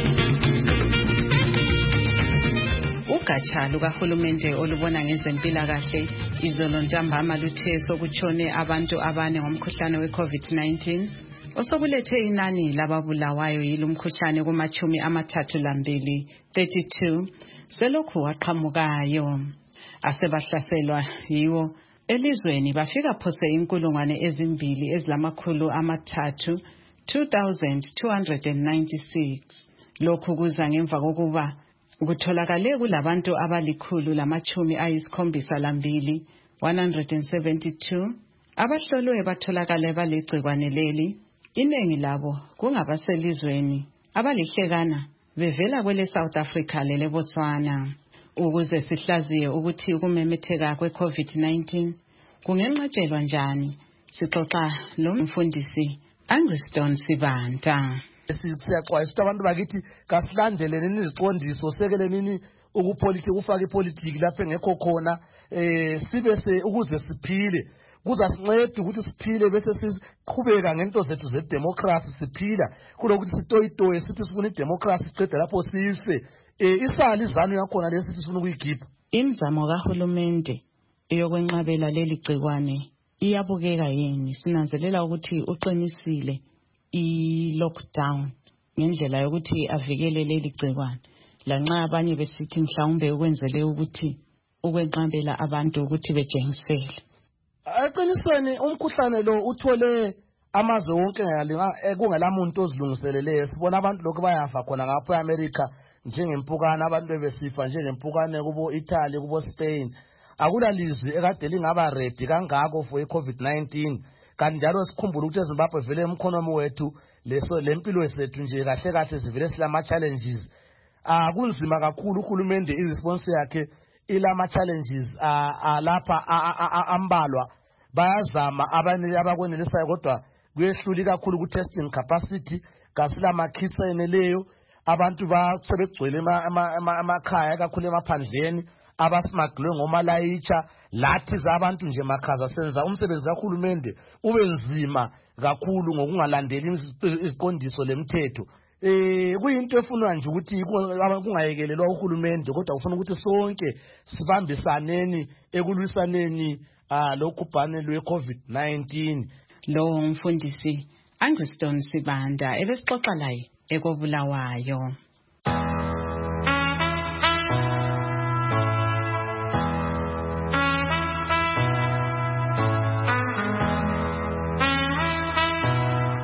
[SPEAKER 11] Ugatsha lukahulumende olubona ngezempilakahle izolo ntambama luthe sokutshone abantu abane ngomkhuhlane we-COVID nineteen osokulethe inani lababulawayo yilo mkhuhlane kumachumi amathathu lambili thirty-two selokhu aqhamukayo. Asebahlaselwa yiwo elizweni bafika phose inkulungwane ezimbili ezilamakhulu amathathu two thousand two hundred ninety-six. Lokhu kuza ngemva kokuba kutholakale kulabantu abalikhulu lamachumi ayisikhombisa lambili one hundred seventy-two abahlolwe batholakale balegcikwane leli. Inengi labo kungabaselizweni abalihlekana bevela kwele South Africa lele Botswana. Ukuze sihlaziye ukuthi ukumemetheka kwe-COVID nineteen kungenqatshelwa njani, sixoxa lo mfundisi Angriston Sibanda.
[SPEAKER 15] Siyaxwayisa abantu bakithi kasilandeleni iziqondiso sekeleni ukupolitiki ufaka ipolitiki lapho engekho khona eh sibe se ukuze siphile kuzasinceda ukuthi siphile bese siqhubeka ngento zethu zedemocracy siphila kulokuthi sitoyitoye sithi sifuna idemocracy siqede lapho sife. Eh isali izanu yakhona lesi sifuna ukuyikhipha.
[SPEAKER 11] Imizamo kahulumende eyokwenqabela leli gcikwane iyabukeka yini? Sinanzelela ukuthi uqinisile i-lockdown ngendlela yokuthi avikele leli gcikwane, lanxa abanye besithi mhlawumbe ukwenzele ukuthi ukwenqabela abantu ukuthi betshengisele.
[SPEAKER 15] Aqinisweni umkhuhlane lo uthole amazwe wonke kungelamuntu ozilungiselele. Sibona abantu lokho bayafa khona ngapha eAmerica njengempukane, abantu bebesifa njengempukane kubo Italy kubo Spain. Akula lizwi ekade lingaba ready kangako for iCovid nineteen. Kanti njalo sikhumbula ukuthi eZimbabwe vele emkhonomi wethu leso lempilo sethu nje kahle kahle sivele silama challenges. Ah kunzima kakhulu uhulumende iresponse yakhe ilama challenges alapha ambalwa. Bayazama abanye abakwenelisayo kodwa kuyehluli kakhulu ku testing capacity kasilama kits eneleyo. Abantu basebegcwele emakhaya kakhulu emaphandleni abasimaglwe ngomalayitsha lathi zabantu nje makhaza senza umsebenzi kahulumende ube nzima kakhulu ngokungalandeli iziqondiso lemithetho. Eh kuyinto efunwa nje ukuthi kungayekelelwa uhulumende kodwa ufuna ukuthi sonke sibambisaneni ekulwisaneni lo kubhane lwe-COVID nineteen.
[SPEAKER 11] Lo umfundisi Angriston Sibanda ebesixoxa laye ekobulawayo.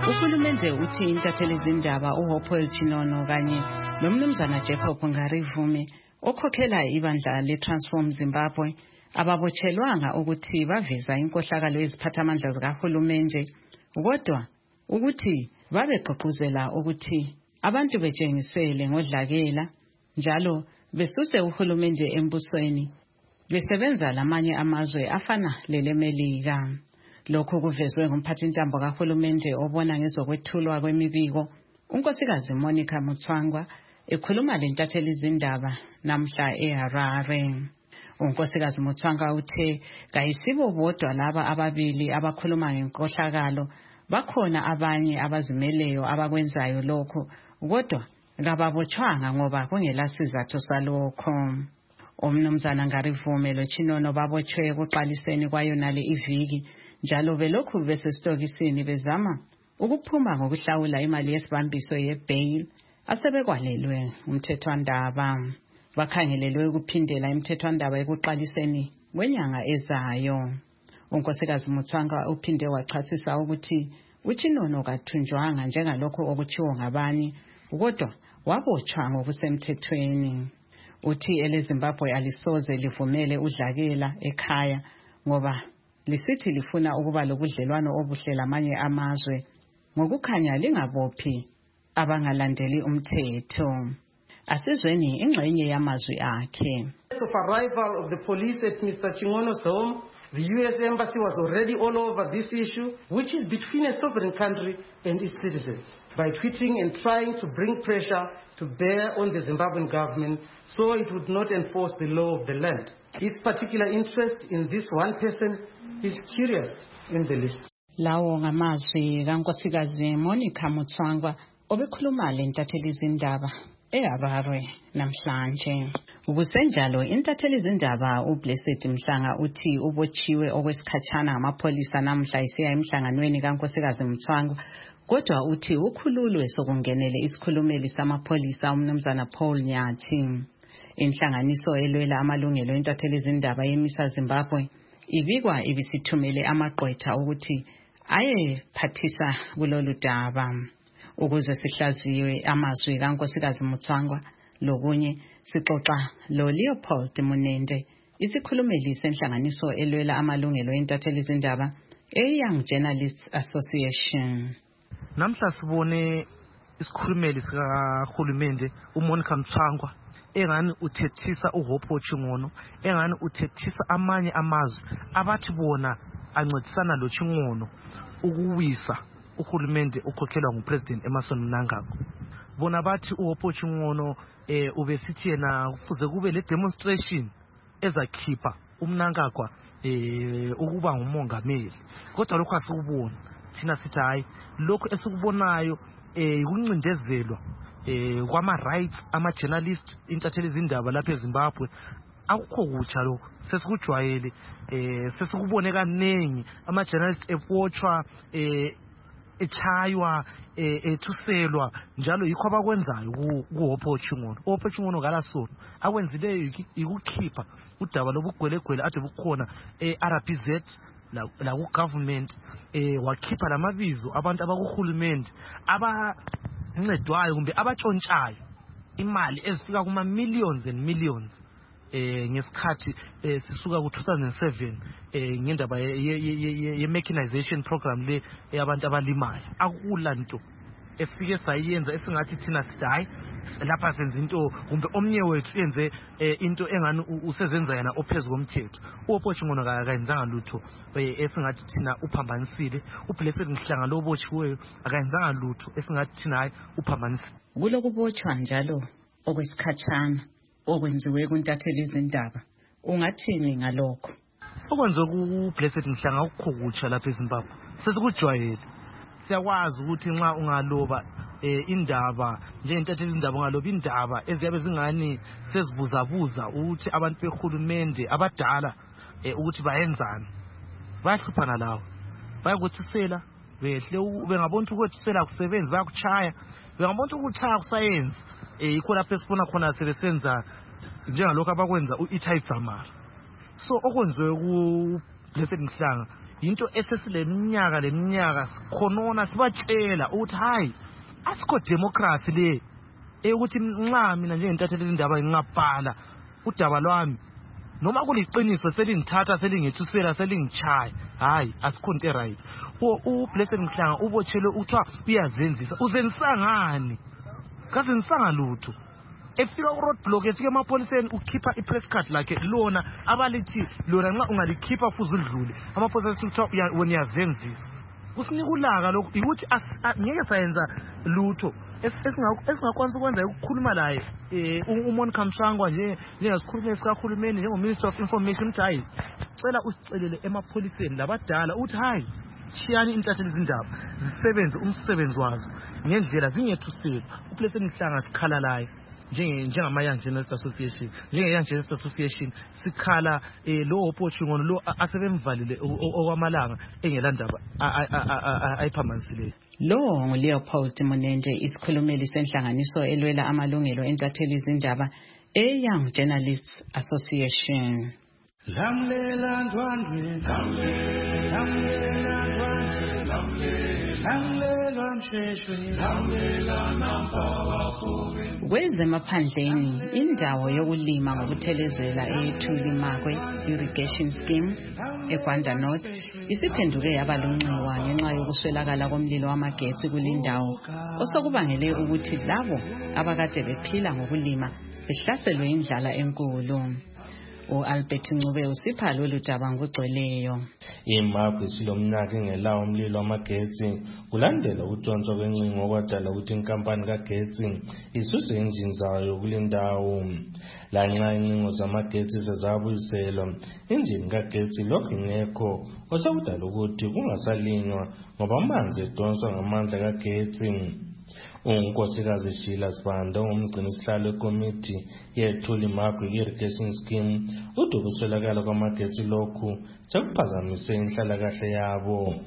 [SPEAKER 16] Uhulumende uthi intatheli zindaba uHopewell Chinono kanye nomnumzana Jacob Ngarivume okhokhela ibandla leTransform Zimbabwe ababotshelwanga ukuthi baveza inkohlakalo eziphathamandla zikahulumende, kodwa ukuthi babegqugquzela ukuthi abantu betshengisele ngodlakela njalo besuse uhulumende embusweni besebenza lamanye amazwe afana lelemelika. Lokho kuvezwe ngumphathintambo kahulumende obona ngezokwethulwa kwemibiko unkosikazi Monica Mutswangwa ekhuluma lentatheli zindaba namhla eHarare. Unkosikazi Mutswangwa uthe kayisibo bodwa laba ababili abakhuluma ngenkohlakalo, bakhona abanye abazimeleyo abakwenzayo lokho, kodwa kababotshwanga ngoba kungela sizathu salokho. Umnumzana Ngarivume loChinono babotshwe ekuqaliseni kwayonale iviki njalo belokhu besesitokisini bezama ukuphuma ngokuhlawula imali yesibambiso yebail asebekwalelwe umthethwandaba. Bakhangelelwe ukuphindela imthethwandaba ekuqaliseni kwenyanga ezayo. Unkosikazi Mutswangwa uphinde wachasisa ukuthi uChinono kathunjwanga njengalokho okutshiwo ngabanye, kodwa wabotshwa ngokusemthethweni. Uthi eleZimbabwe alisoze livumele udlakela ekhaya ngoba lisithi lifuna ukuba lobudlelwano obuhle lamanye amazwe ngokukhanya lingabophi abangalandeli umthetho. Asizweni ingxenye yamazwi akhe.
[SPEAKER 8] Of arrival of the police at Mister Chingono's home, the U S Embassy was already all over this issue, which is between a sovereign country and its citizens, by tweeting and trying to bring pressure to bear on the Zimbabwean government so it would not enforce the law of the land. Its particular interest in this one person is curious in the list.
[SPEAKER 16] Lawo ngamazwi kankosikazi Monica Mutswangwa obekhuluma lentatheli zindaba eHarare namhlanje. Ukusenjalo intatheli zindaba uBlessed Mhlanga uthi ubotshiwe okwesikhatshana ngamapolisa namhla isiya emhlanganweni kankosikazi Mutswangwa, kodwa uthi ukhululwe sokungenele isikhulumeli samapolisa umnumzana Paul Nyathi. Inhlanganiso elwela amalungelo entatheli zindaba yemisa Zimbabwe ibikwa ibisithumele amagqwetha ukuthi ayephathisa kulolu daba. Ukuze sihlaziwe amazwi kankosikazi Mutswangwa lokunye sixoxa lo Leopold Munende, isikhulumeli senhlanganiso elwela amalungelo entatheli zindaba eYoung Journalists Association.
[SPEAKER 17] Namhla sibone isikhulumeli sikahulumende uMonica Mutswangwa engani uthethisa uHopewell Chinono, engani uthethisa amanye amazwi abathi bona ancedisana lo Chinono ukuwisa uhulumende ukhokhelwa nguPresident Emmerson Mnangagwa. Bona bathi uHopewell Chinono eh ubesithi yena kufuze kube le demonstration ezakhipha uMnangagwa eh ukuba ngumongameli, kodwa lokho asikubona. Thina sithi hayi lokho esikubonayo eh ukuncindezelwa eh kwama rights ama journalists intatheli zindaba lapha eZimbabwe akukho kutsha lokho, sesikujwayele eh sesikubone kanengi ama journalists ebotshwa eh echaywa ethuselwa njalo yikho abakwenzayo kuHopewell Chinono. uHopewell Chinono ngalasono akwenzileyo ikukhipha udaba lobugwelegwele ade bukhona eR P Z la ku government eh wakhipha lamabizo abantu abakuhulumende abancedwayo kumbe abatshontshwayo imali ezifika kuma millions and millions eh ngesikhathi sisuka ku two thousand seven eh ngendaba ye mechanization program le yabantu abalimayo. Akulanto efike sayenza esingathi thina sithi hayi lapha senza into kumbe omnye wethu yenze into engani usezenza yena ophezulu komthetho. uHopewell Chinono akayenzanga lutho esingathi thina uphambanisile. uBlessed Mhlanga lo botshiweyo akayenzanga lutho esingathi thina hayi uphambanisile.
[SPEAKER 16] Kulokubotshwa njalo okwesikhatshana okwenziwe kuntatheli izindaba, ungathini ngalokho?
[SPEAKER 17] Okwenziwe kuBlessed Mhlanga ukukhukutsha lapha eZimbabwe sesikujwayele. Siyakwazi ukuthi nxa ungaloba eh indaba njengentatheli izindaba ungaloba indaba eziyabe zingani sezibuzabuza ukuthi abantu behulumende abadala eh ukuthi bayenzani, bayahluphana lawo, bayakuthisela behle bengabona ukuthi sela kusebenza bayakuchaya, bengabona ukuthi cha kusayenza eh ikho lapho esifuna khona sebesenza njengalokho abakwenza uItai Dzamara. So okwenziwe kuBlessed Mhlanga into esesileminyaka leminyaka sikhonona sibatshela ukuthi hayi asikho democracy le ukuthi nxa mina njengentatheli indaba ngingabhala udaba lwami noma kuliqiniso selingithatha selingethusela selingichaya hayi asikho into right u Blessed Mhlanga ubotshele uthiwa uyazenzisa uzensangani kazinsanga lutho efika ku roadblock efika emapoliseni ukhipha ipress card lakhe lona abalithi lona nxa ungalikhipha futhi udlule amapolisi uthiwa wena uyazenzisa kusinika ulaka lokho ukuthi ngeke sayenza lutho esingakwanisa ukwenza ukukhuluma laye uMonica Mshangwa nje njengasikhulumeli sikaHulumeni njengoMinister of Information uthi hayi cela usicelele emapoliseni labadala uthi hayi chiyani intatheli izindaba zisebenze umsebenzi wazo ngendlela zingethusela uPlesed Mhlanga sikhala laye njenge njengama Young Journalists Association njenge Young Journalists Association sikhala lo opportunity lo asebemvalile okwamalanga engelandaba ayiphambanisile.
[SPEAKER 16] Lo nguLeopold Monende isikhulumeli senhlanganiso elwela amalungelo entatheli izindaba eYoung Journalists Association.
[SPEAKER 18] Lamlela ndwandwe lamlela ndwandwe lamlela msheshwe lamlela nampawa kuwe.
[SPEAKER 16] Kwezemaphandleni indawo yokulima ngokuthelezela eThuli Makwe irrigation scheme eGwanda North isiphenduke yaba lunxiwa ngenxa yokuswelakala komlilo wamagetsi kulindawo osokubangele ukuthi labo abakade bephila ngokulima behlaselwe indlala enkulu. uAlbert Ncube usipha lolu daba ngogcweleyo.
[SPEAKER 19] Imakwe silomnyaka engelawo umlilo wamagetsi kulandela ukutshontsha kwencingo okwadala ukuthi inkampani kagetsi isuse injini zayo kulindawo. Lanxa incingo zamagetsi sezabuyiselwa injini kagetsi lokhu ingekho osakudala ukuthi kungasalinywa ngoba amanzi edonswa ngamandla kagetsi. Unkosikazi Sheila Sibanda ungumgcini sihlalo wekomiti yeThuli Makwe irrigation scheme uthi ukuswelakala kwamagetsi lokhu sekuphazamise inhlalakahle yabo.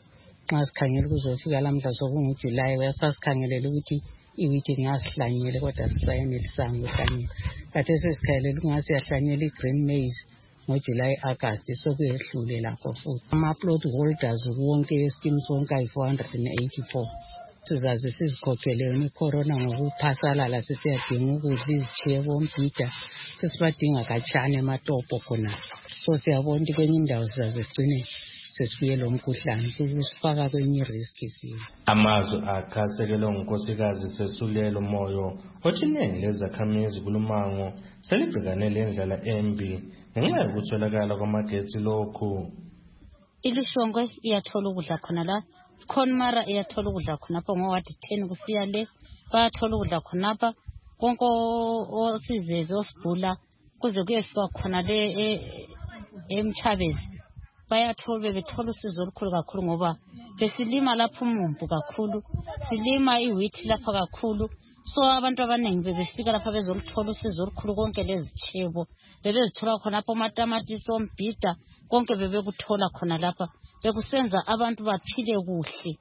[SPEAKER 20] Xa sikhangela kuzofika lamhla sokunguJulayi wayesasikhangelela ukuthi iwheat ngiyasihlanyele kodwa sisayenelisanga ukuhlanyela. Kade sesikhangelela ukungase yahlanyela igreen maize ngoJuly August sokuyehlule lapho futhi. Ama-plot holders wonke e-scheme sonke ayi-four hundred eighty-four. Sizaze sizikhokhele icorona ngokuphasalala sesiyadinga ukudla izitshebo ombhida sesibadinga khatshana ematopo khona. So siyabona ukuthi kwenye indawo sizaze sigcine sesibuye lo mkhuhlane kusifaka kwenye risk siyo.
[SPEAKER 19] Amazwi akhasekelo ngunkosikazi Sesulelo Moyo othi iningi lezakhamizi kulumango selibhekane lendlela embi ngenxa yokuswelakala kwamagetsi lokhu.
[SPEAKER 21] Ilushongwe iyathola ukudla khona la Khonmara iyathola ukudla khonapha ngowadi ten kusiya le bayathola ukudla khonapha konke osizeze osibhula kuze kuyefika khona le eMchabezi bayathola bebethola usizo olukhulu kakhulu ngoba besilima lapha umumbu kakhulu silima iwheat lapha kakhulu so abantu abaningi bebefika lapha bezolithola usizo olukhulu konke lezitshebo bebezithola khonapha amatamatisi ombhida konke bebekuthola khona lapha bekusenza abantu baphile kuhle.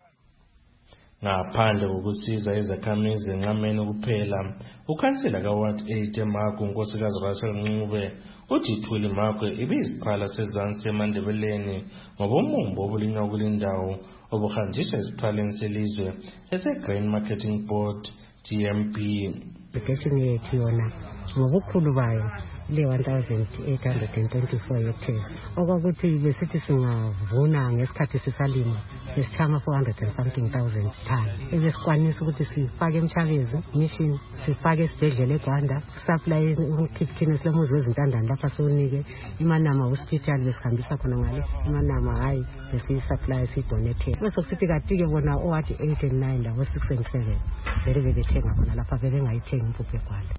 [SPEAKER 19] Ngaphandle kokusiza izakhamizi enqameni kuphela ukhansela kaWard eight eMakwe unkosikazi Rachel Ncube uthi iThuli Makwe ibiziphala sezansi eMandebeleni ngoba umumbu obulinywa kulindawo obuhanjiswa esiphaleni selizwe ese-Grain Marketing Board G M B.
[SPEAKER 20] Irrigation yethu yona ngobukhulu bayo le one thousand eight hundred twenty-four hectares okwakuthi besithi singavuna ngesikhathi sisalima sesithama four hundred and something thousand ton ebesikwanisa ukuthi sifake eMchabezi mission sifake esibhedlela eGwanda supply ukhiphikini silemuzi wezintandane lapha sonike iManama hospital besihambisa khona ngale iManama hayi besiyisupply sidonate bese kusithi katike bona owadi eight and nine labo six and seven vele bebethenga khona lapha bebengayithenga impuphu eGwanda.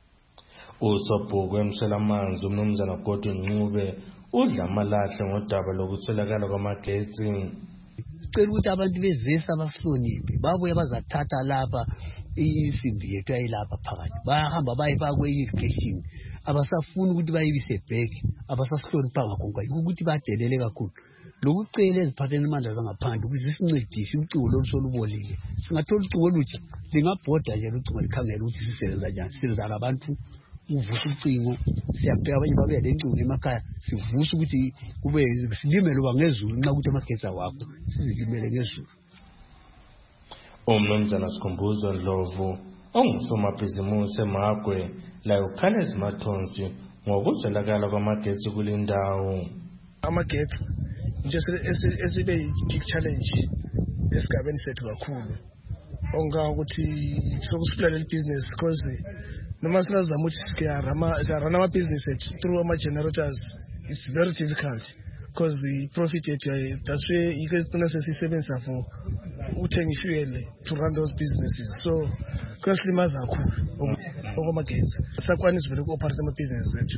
[SPEAKER 19] Usobhuku emselamanzi umnumzana Gordon Ncube udla amalahle ngodaba lokuswelakala kwamagetsi.
[SPEAKER 22] Sicela ukuthi abantu bezisa abahloniphe babuye bazathatha lapha isimbi yethu ayilapha phakathi bayahamba bayifaka kwe-irrigation abasafuni ukuthi bayibise back abasasihloniphanga konke ukuthi badelele kakhulu lokucela eziphatheni imandla zangaphandle ukuthi sisincedise ucingo lolusolubonile singathola ucingo olutsha lingabhoda nje ucingo likhangela ukuthi sisebenza njani sisebenza ngabantu uvusa ucingo siyabheka abanye babuya lencingo emakhaya sivusa ukuthi kube silimele uba ngezulu nxa ukuthi amagetsi awakho sizilimele ngezulu.
[SPEAKER 19] Umnumzana Sikhumbuzo Ndlovu ongusomabhizimusi eMagwe la uKhalezi Mathonsi ngokuzwelakala kwamagetsi kule ndawo.
[SPEAKER 2] Amagetsi nje esibe big challenge esigabeni sethu kakhulu. Onga ukuthi sokusiplela le business because noma sinazama ukuthi siyarama siyarana ama business ethu through ama generators, it's very difficult because the profit ethu that's why because sinesisebenzisa for uthenga fuel to run those businesses. So kuyasilimaza kakhulu okwamagetsi sakwanisa vele ku-operate ama-business ethu.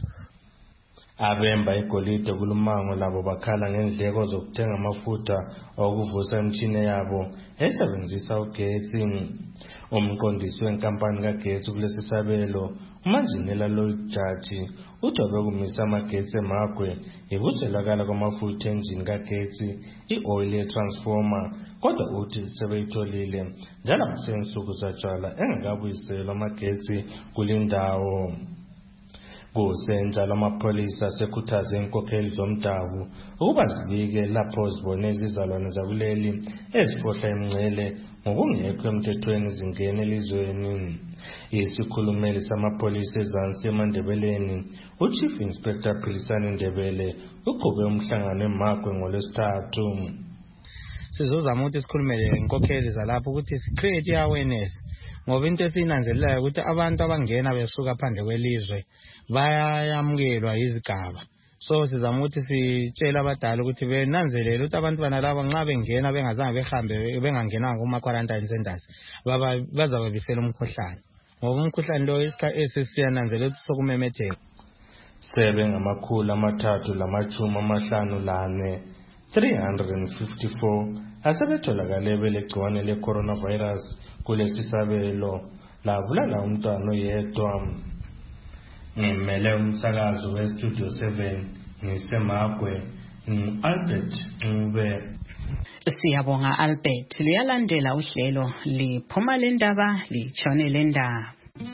[SPEAKER 19] Abemba igolide kulumango labo bakhala ngendleko zokuthenga amafutha okuvusa imishini yabo esebenzisa ugetsi. Umqondisi wenkampani kagetsi kulesi sabelo uManjinela Lloyd-Judge udobe kumisa amagetsi eMagwe ikuzwelakala kwamafutha engine kagetsi i-oil transformer kodwa uthi sebeyitholile njalo kusensuku zatshwala engakabuyiselwa amagetsi kule ndawo. Kusenjalo amapholisa sekhuthaze inkokheli zomdabu ukuba zibike lapho zibone izizalwane zakuleli ezifohla emngcele ngokungekho emthethweni zingene elizweni. Isikhulumeli samapholisa ezansi eMandebeleni uChief Inspector Philisani Ndebele uqhube umhlangano eMagwe ngolwesithathu.
[SPEAKER 5] Sizozama ukuthi sikhulumele inkokheli zalapho ukuthi sicreate i-awareness ngoba into esinanzelelayo ukuthi abantu abangena besuka phandle kwelizwe bayayamukelwa izigaba. So sizama ukuthi sitshela abadala ukuthi benanzelele ukuthi abantu banalabo nxa bengena bengazange behambe bengangenanga kuma quarantine centers baba bazababisela umkhuhlane ngoba umkhuhlane lo esisiyananzelela ukuthi sokumemetheka.
[SPEAKER 19] Sebe ngamakhulu amathathu lamachumi amahlanu lane three hundred fifty-four asebetholakale belegciwane le-coronavirus kulesi sabelo labulala umntwana oyedwa. Ngimele umsakazo we-Studio seven ngiseMagwe Albert Ncube.
[SPEAKER 16] Siyabonga Albert. Liyalandela uhlelo liphuma le ndaba litshone le ndaba.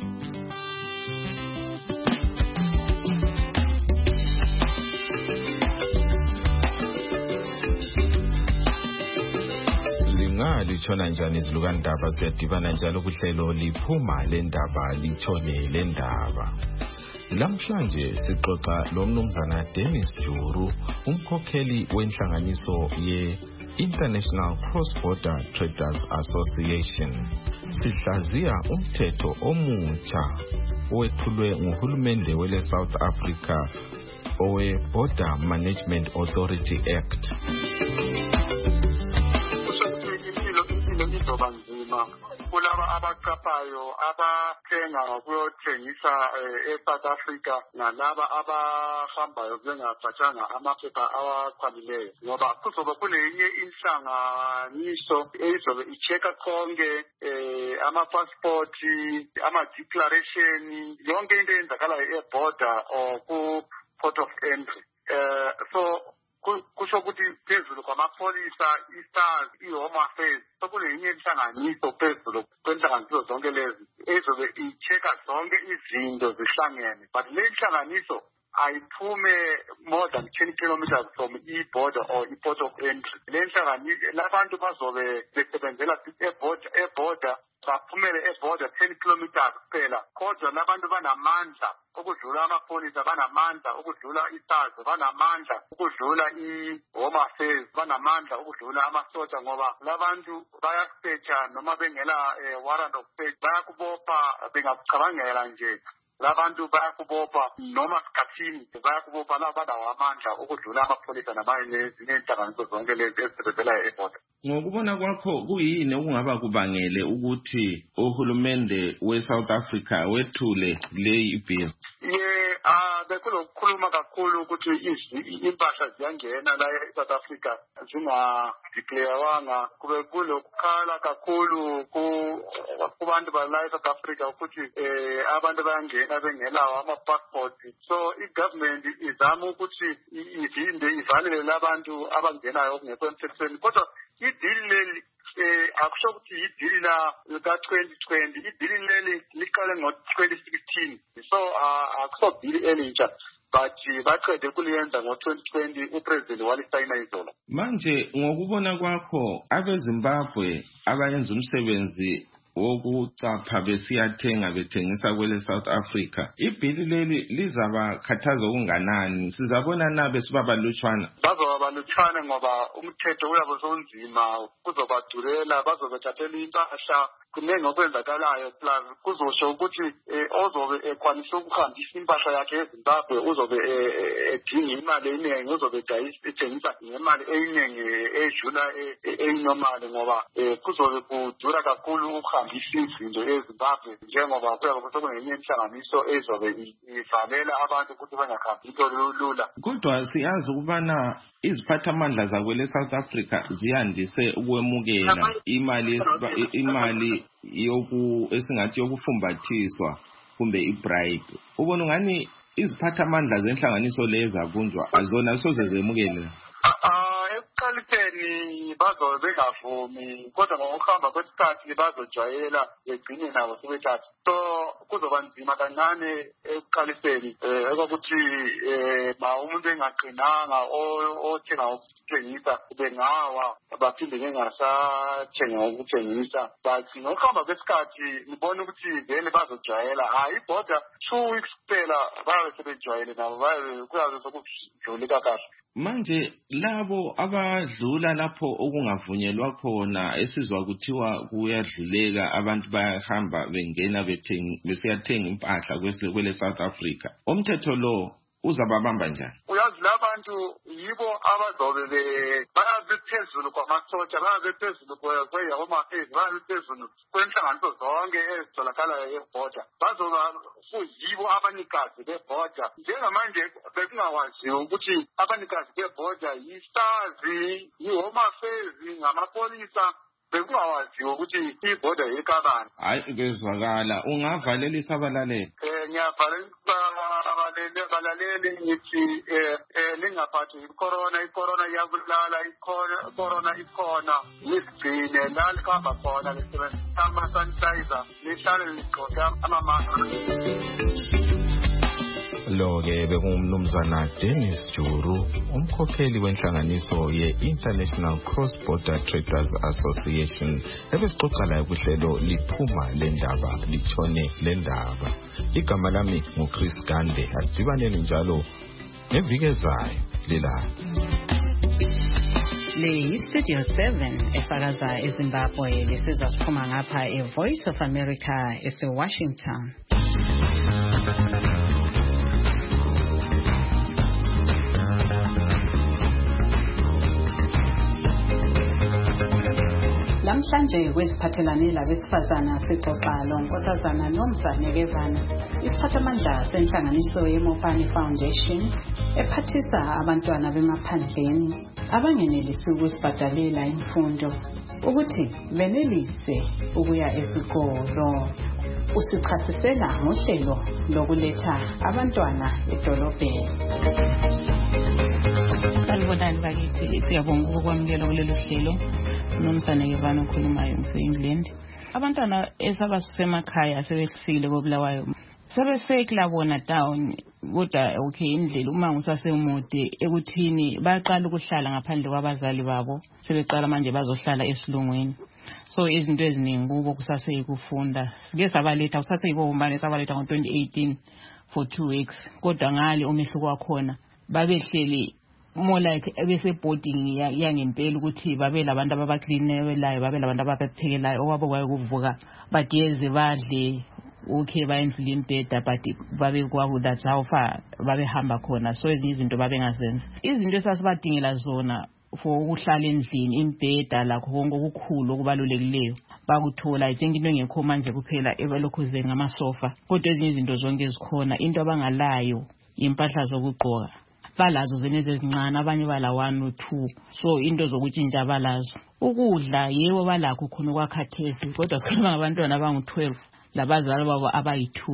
[SPEAKER 23] Litshona njani izilukandaba siyadibana njalo kuhlelo liphuma le ndaba litshone le ndaba. Lamhlanje sixoxa lo mnumzana Dennis Juru umkhokheli wenhlanganiso ye International Cross Border Traders Association. Sihlaziya umthetho omutsha owethulwe nguhulumende wele South Africa owe Border Management Authority Act.
[SPEAKER 24] Kulaba abaqaphayo abathenga ngokuyothengisa e-South Africa nalaba abahambayo bengathathanga amaphepha awakwanileyo ngoba kuzobe kunenye inhlanganiso ezobe i-check-a konke ama-passport, ama-declaration, yonke into eyenzakalayo e-border or ku-port of entry. So kusho ukuthi phezulu kwamapholisa, i-SARS, i-Home Affairs sokunenye inhlanganiso phezulu kwenhlanganiso zonke lezi ezobe i-check-a zonke izinto zihlangene, but le nhlanganiso ayiphume more than ten kilometers from i-border or i-port of entry. Le nhlanganiso labantu bazobe besebenzela e-border e-border baphumele e-border ten kilometers kuphela kodwa labantu banamandla ukudlula amapholisa, banamandla ukudlula i-SARS, banamandla ukudlula i-Home Affairs, banamandla ukudlula amasotsha ngoba labantu bayasearcha noma bengela warrant of search bayakubopha bengakucabangela nje. Labantu bayakubopha noma sikhathini bayakubopha laba banawo amandla ukudlula amapholisa namanye nezinhlanganiso zonke lezi ezisebenzela e-border.
[SPEAKER 23] Ngokubona kwakho kuyini okungaba kubangele ukuthi uhulumende we-South Africa wethule le bill?
[SPEAKER 24] Ye ah bekulokukhuluma kakhulu ukuthi impahla ziyangena la e-South Africa zingadeclarewanga, kube kulokukhala kakhulu kubantu bala e-South Africa ukuthi abantu bayangena bengelawo ama-passport. So i-government izama ukuthi ivinde ivalele labantu abangenayo okungekho emthethweni kodwa idili leli eh akusho ukuthi idili la ka twenty twenty, idili leli liqale ngo twenty sixteen, so akuso bili elintsha, but baqede kuliyenza ngo twenty twenty upresident walisayina izolo.
[SPEAKER 23] Manje ngokubona kwakho abeZimbabwe abayenza umsebenzi wokucapha besiyathenga bethengisa kwele South Africa, ibhili leli lizaba khathaza okunganani? Sizabona na besibaba lutshwana?
[SPEAKER 24] Bazoba balutshwana ngoba umthetho uyabo sonzima, kuzobadurela, bazobethathela impahla, kuningi okwenzakalayo, plus kuzosho ukuthi ozobe ekwanisa ukuhambisa impahla yakhe eZimbabwe uzobe edinga imali eningi, uzobe ethengisa ngemali eningi edlula eyinomali, ngoba kuzobe kudura kakhulu ukuhambisa izinto eZimbabwe, njengoba kuyabe kusekunenye inhlanganiso ezobe ivalela abantu ukuthi bangahambi into lula.
[SPEAKER 23] Kodwa siyazi ukubana iziphathamandla zakwele South Africa ziyandise ukwemukela imali imali yoku esingathi yokufumbathiswa kumbe ibribe. Ubona ngani iziphathamandla zenhlanganiso leza kunjwa azona soze zemukele?
[SPEAKER 24] Ekuqaliseni bazobe bengavumi, kodwa ngokuhamba kwesikhathi bazojwayela begcine nabo sebethatha. So kuzoba nzima kancane ekuqaliseni ekokuthi ma umuntu engaqinanga othenga ukuthengisa bengawa baphinde bengasathenga ukuthengisa. But ngokuhamba kwesikhathi ngibona ukuthi vele bazojwayela. Hayi ibhoda two weeks kuphela babe sebejwayele nabo, babe kuyabe sokudluleka kahle.
[SPEAKER 23] Manje labo abadlula lapho okungavunyelwa khona, esizwa kuthiwa kuyadluleka, abantu bayahamba bengena besiyathenga impahla kwele South Africa, umthetho lo uzababamba njani?
[SPEAKER 24] Uyazi labantu yibo abazobe bayabe phezulu kwamasotsha, bayabe phezulu kweyahoma phezulu, bayabe phezulu kwenhlanganiso zonke ezitholakala ebhoda, bazoba kuyibo abanikazi bebhoda. Njengamanje bekungawaziwa ukuthi abanikazi bebhoda yisazi, yihoma phezulu, ngamapolisa, bekungawaziwa ukuthi ibhoda yekabani.
[SPEAKER 23] Hayi ngezwakala, ungavalelisa abalaleli?
[SPEAKER 24] Eh ngiyavalelisa abalaleli balaleli ngithi eh lingaphathi icorona, icorona iyabulala, icorona ikhona, ligcine la likhamba khona lisebenzisa ama-sanitizer, lihlale ligqoke ama-mask.
[SPEAKER 6] Lo-ke bekungumnumzana Dennis Juru, umkhokheli wenhlanganiso ye-International Cross-Border Traders Association, ebesixoxa laye kuhlelo liphuma lendaba litshone lendaba. Igama lami nguChris Gande, asidibaneni njalo ngeviki ezayo lila.
[SPEAKER 16] Le Studio seven efakaza eZimbabwe, lesizwa siphuma ngapha eVoice of America ese-Washington. Namhlanje kwesiphathelane labesifazana sixoxa lonkosazana Nomzane Kevana, isiphathamandla senhlanganiso yeMopani Foundation ephathisa abantwana bemaphandleni abangenelisi ukusibhadalela imfundo ukuthi benelise ukuya esikolo. Usichasisela ngohlelo lokuletha abantwana edolobheni.
[SPEAKER 7] Sanibonani bakithi, siyabonga ukwamukela kulelo hlelo. Nomzane Kevana okhulumayo ngise-England. Abantwana esabasemakhaya sebefikile koBulawayo sebefake bona down, kodwa okay indlela uma ngusasemude ekuthini baqala ukuhlala ngaphandle kwabazali babo, sebeqala manje bazohlala esilungwini. So izinto eziningi kubo kusaseyikufunda. Sike sabaletha kusaseyibombane sabaletha ngo twenty eighteen for two weeks, kodwa ngale umehluko wakhona babehleli more like bese boarding yangempela ukuthi babe labantu ababacleanelayo, babe labantu abaphekelayo, okwabo kwayokuvuka bageze badle, okay bayendlula imbheda, but babe kwakuda jawufa babehamba khona. So ezinye izinto babengazenza, izinto esasibadingela zona for ukuhlala endlini, imbheda lakho konke okukhulu okubalulekileyo bakuthola. I think into engekho manje kuphela ebalokhuze ngamasofa, kodwa ezinye izinto zonke ezikhona. Into abangalayo impahla zokugqoka, balazo zeneze ezincane, abanye bala one or two, so into zokutshintsha balazo. Ukudla yebo balakho khona kwakhathesi, kodwa sikhuluma ngabantwana abangu twelve labazali babo abayi two.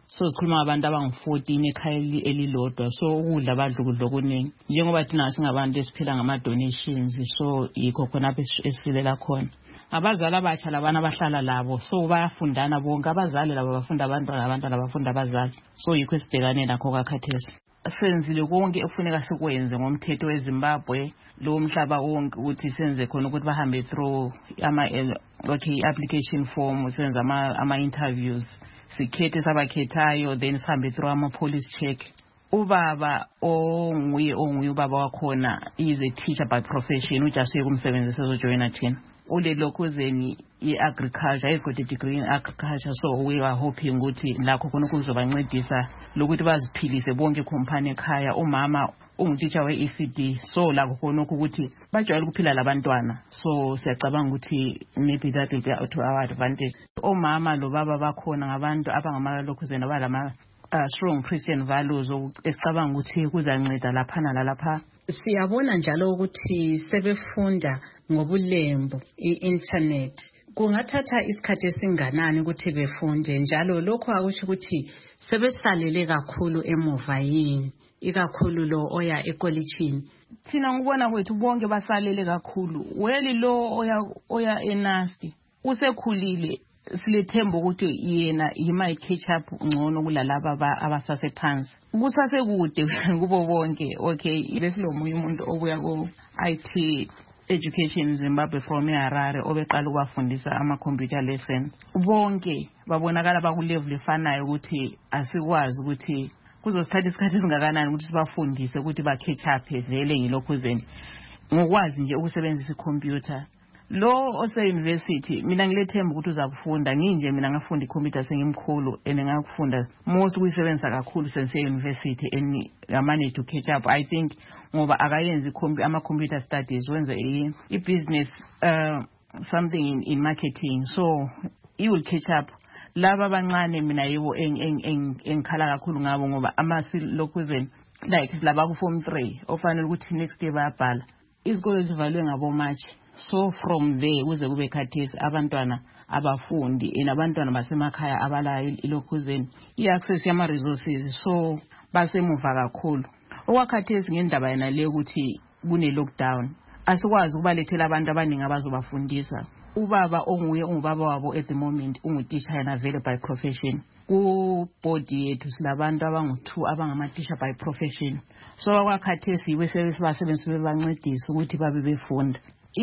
[SPEAKER 7] so sikhuluma abantu abangu-fourteen ekhaya elilodwa, so ukudla badla ukudla okuningi njengoba thina singabantu esiphila ngama-donations, so yikho khonapho esifilela khona. Abazali abatsha labana abahlala labo, so bayafundana bonke, abazali labo bafunda abantwana, abantwana bafunda abazali, so yikho esibhekane nakho kakhathesi. Senzile konke ekufuneka sikwenze ngomthetho weZimbabwe lo mhlaba wonke ukuthi senze khona ukuthi bahambe through ama okay application form, senze ama ama interviews, sikhethe sabakhethayo, then sihambe through ama police check. Ubaba onguye onguye ubaba wakhona is a teacher by profession, ujasuye kumsebenzi sezojoyina thina. Ule lokhuzeni i-agriculture, he's got a degree in agriculture, so we are hoping ukuthi lakho khona kuzobancedisa lokuthi baziphilise bonke khompani ekhaya. Umama ungutitsha we-E C D, so lakho khona ukuthi bajwayele ukuphila labantwana, so siyacabanga ukuthi maybe that will be to our advantage. Omama lo baba bakhona ngabantu abangamalokhuzeni abalama uh, strong Christian values esicabanga ukuthi kuzanceda laphana lalapha.
[SPEAKER 16] Siyabona njalo ukuthi sebefunda ngobulembu i-internet. Kungathatha isikhathi esinganani ukuthi befunde njalo lokho akusho ukuthi sebesalele kakhulu emuva yini, ikakhulu lo oya ekolitshini?
[SPEAKER 7] Thina ngubona kwethu bonke basalele kakhulu. Weli lo oya oya enasti usekhulile, silethemba ukuthi yena he might catch up ngcono kulalaba abasase phansi. Kusase kude kubo bonke. Okay, besilomunye umuntu obuya ku I T Education Zimbabwe from eHarare obeqala ukubafundisa ama computer lessons. Bonke babonakala bakulevel efanayo ukuthi asikwazi ukuthi kuzosithatha isikhathi esingakanani ukuthi sibafundise ukuthi ba catch up vele yilokhuzeni ngokwazi nje ukusebenzisa icomputer. Lo ose university mina ngilethemba ukuthi uzakufunda, nginje mina ngafunda icomputer sengimkhulu ene ngakufunda most kuyisebenzisa kakhulu sense university and I managed to catch up. I think ngoba akayenzi ama computer studies, wenza i business uh, something in, in marketing, so he will catch up. Laba abancane mina yibo engikhala kakhulu ngabo ngoba amasilokhuzeni like silaba ku form three ofanele ukuthi next year bayabhala. Isikole sivalwe ngabo March, so from there kuze kube khathesi abantwana abafundi enabantwana basemakhaya abala ilokhuzeni i-access yama resources, so basemuva kakhulu. Okwakhathesi ngendaba yena le ukuthi kune lockdown asikwazi ukubalethela abantu abaningi abazobafundisa. Ubaba onguye ungubaba wabo at the moment ungutitsha yena vele by profession. Ku board yethu silabantu abangu-two abangamatitsha by profession, so okwakhathesi yiwe sebesibasebenzisi bebancedisa ukuthi babe befunda.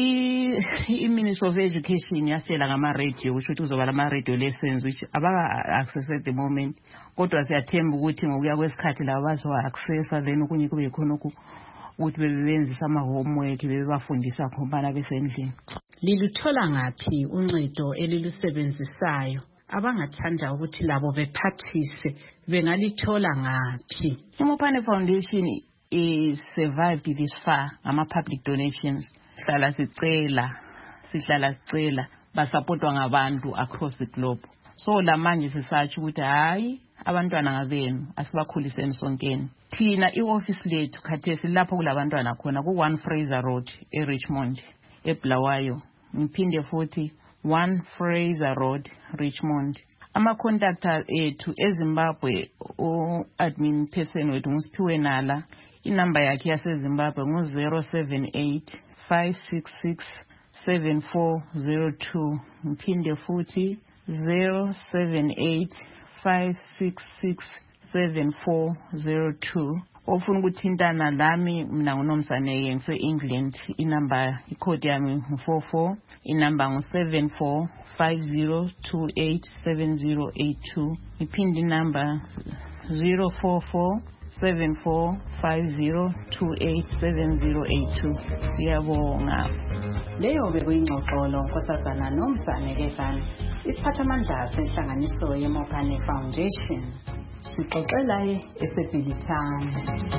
[SPEAKER 7] I-Ministry of Education yasela ngama-radio kusho ukuthi kuzoba lama-radio lessons which abaka-access at the moment, kodwa siyathemba ukuthi ngokuya kwesikhathi laba bazowa-accessa then okunye kube khona ukuthi bebenzisa ama-homework bebebafundisa khompana besendlini.
[SPEAKER 16] Liluthola ngaphi uncedo elilusebenzisayo abangathanda ukuthi labo bephathise bengalithola ngaphi?
[SPEAKER 7] iMopane Foundation is survived this far ngama-public donations. Sihlala sicela sihlala sicela basupportwa ngabantu across the globe, so la manje sisatsho ukuthi hayi abantwana ngabenu asibakhuliseni sonkeni. Thina i-office lethu khathesi lapho kulabantwana khona ku one Fraser Road eRichmond eBulawayo, ngiphinde futhi one Fraser Road Richmond. Ama contactor ethu eZimbabwe o-admin person wethu nguSiphiwe Nala, inamba yakhe yaseZimbabwe ngu zero seven eight five six six seven four zero two, ngiphinde futhi zero seven eight five six six seven four zero two. Ofuna ukuthintana lami mina nguNomsaneke ngise-England, inamba icode yami ngu four four, inamba ngu seven four five zero two eight seven zero eight two, iphinde inamba zero four four seven four five zero two eight seven zero eight two. Siyabonga.
[SPEAKER 16] Leyo bekuyingxoxolo Nkosazana Nomsaneke Van, isiphathamandla senhlanganiso yeMopane Foundation. Sixoxela eseBhilitane.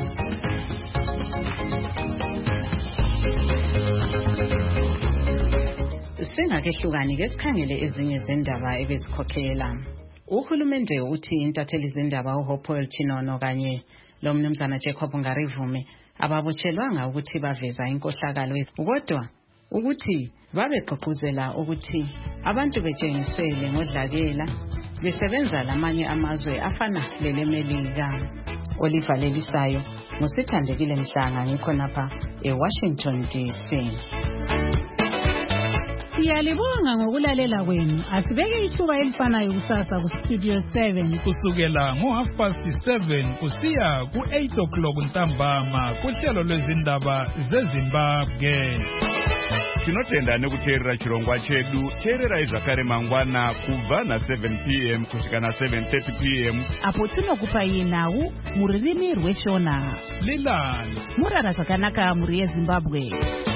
[SPEAKER 16] Singakehlukani ke sikhangele ezinye zendaba ebesikhokhela. Uhulumende uthi intatheli zendaba uHopewell Chinono kanye lo mnumzana Jacob Ngarivume ababotshelwanga ukuthi baveza inkohlakalo, kodwa ukuthi babegqugquzela ukuthi abantu betshengisele ngodlakela lisebenza lamanye amazwe afana lelemelika. Olivalelisayo ngusithandekile Mhlanga ngikhonapha eWashington D C.
[SPEAKER 9] Siyalibonga ngokulalela kwenu. Asibeke ithuba elifanayo kusasa ku Studio seven
[SPEAKER 14] kusukela ngo half past seven kusiya ku eight o'clock ntambama kuhlelo lwezindaba zeZimbabwe.
[SPEAKER 1] Tinotenda nekuteerera chirongwa chedu. Teererai zvakare mangwana kubva na seven p m kusvika na seven thirty p m
[SPEAKER 9] apo tinokupai nhau mururimi rweshona.
[SPEAKER 14] Lilani
[SPEAKER 9] murara zvakanaka muri yeZimbabwe.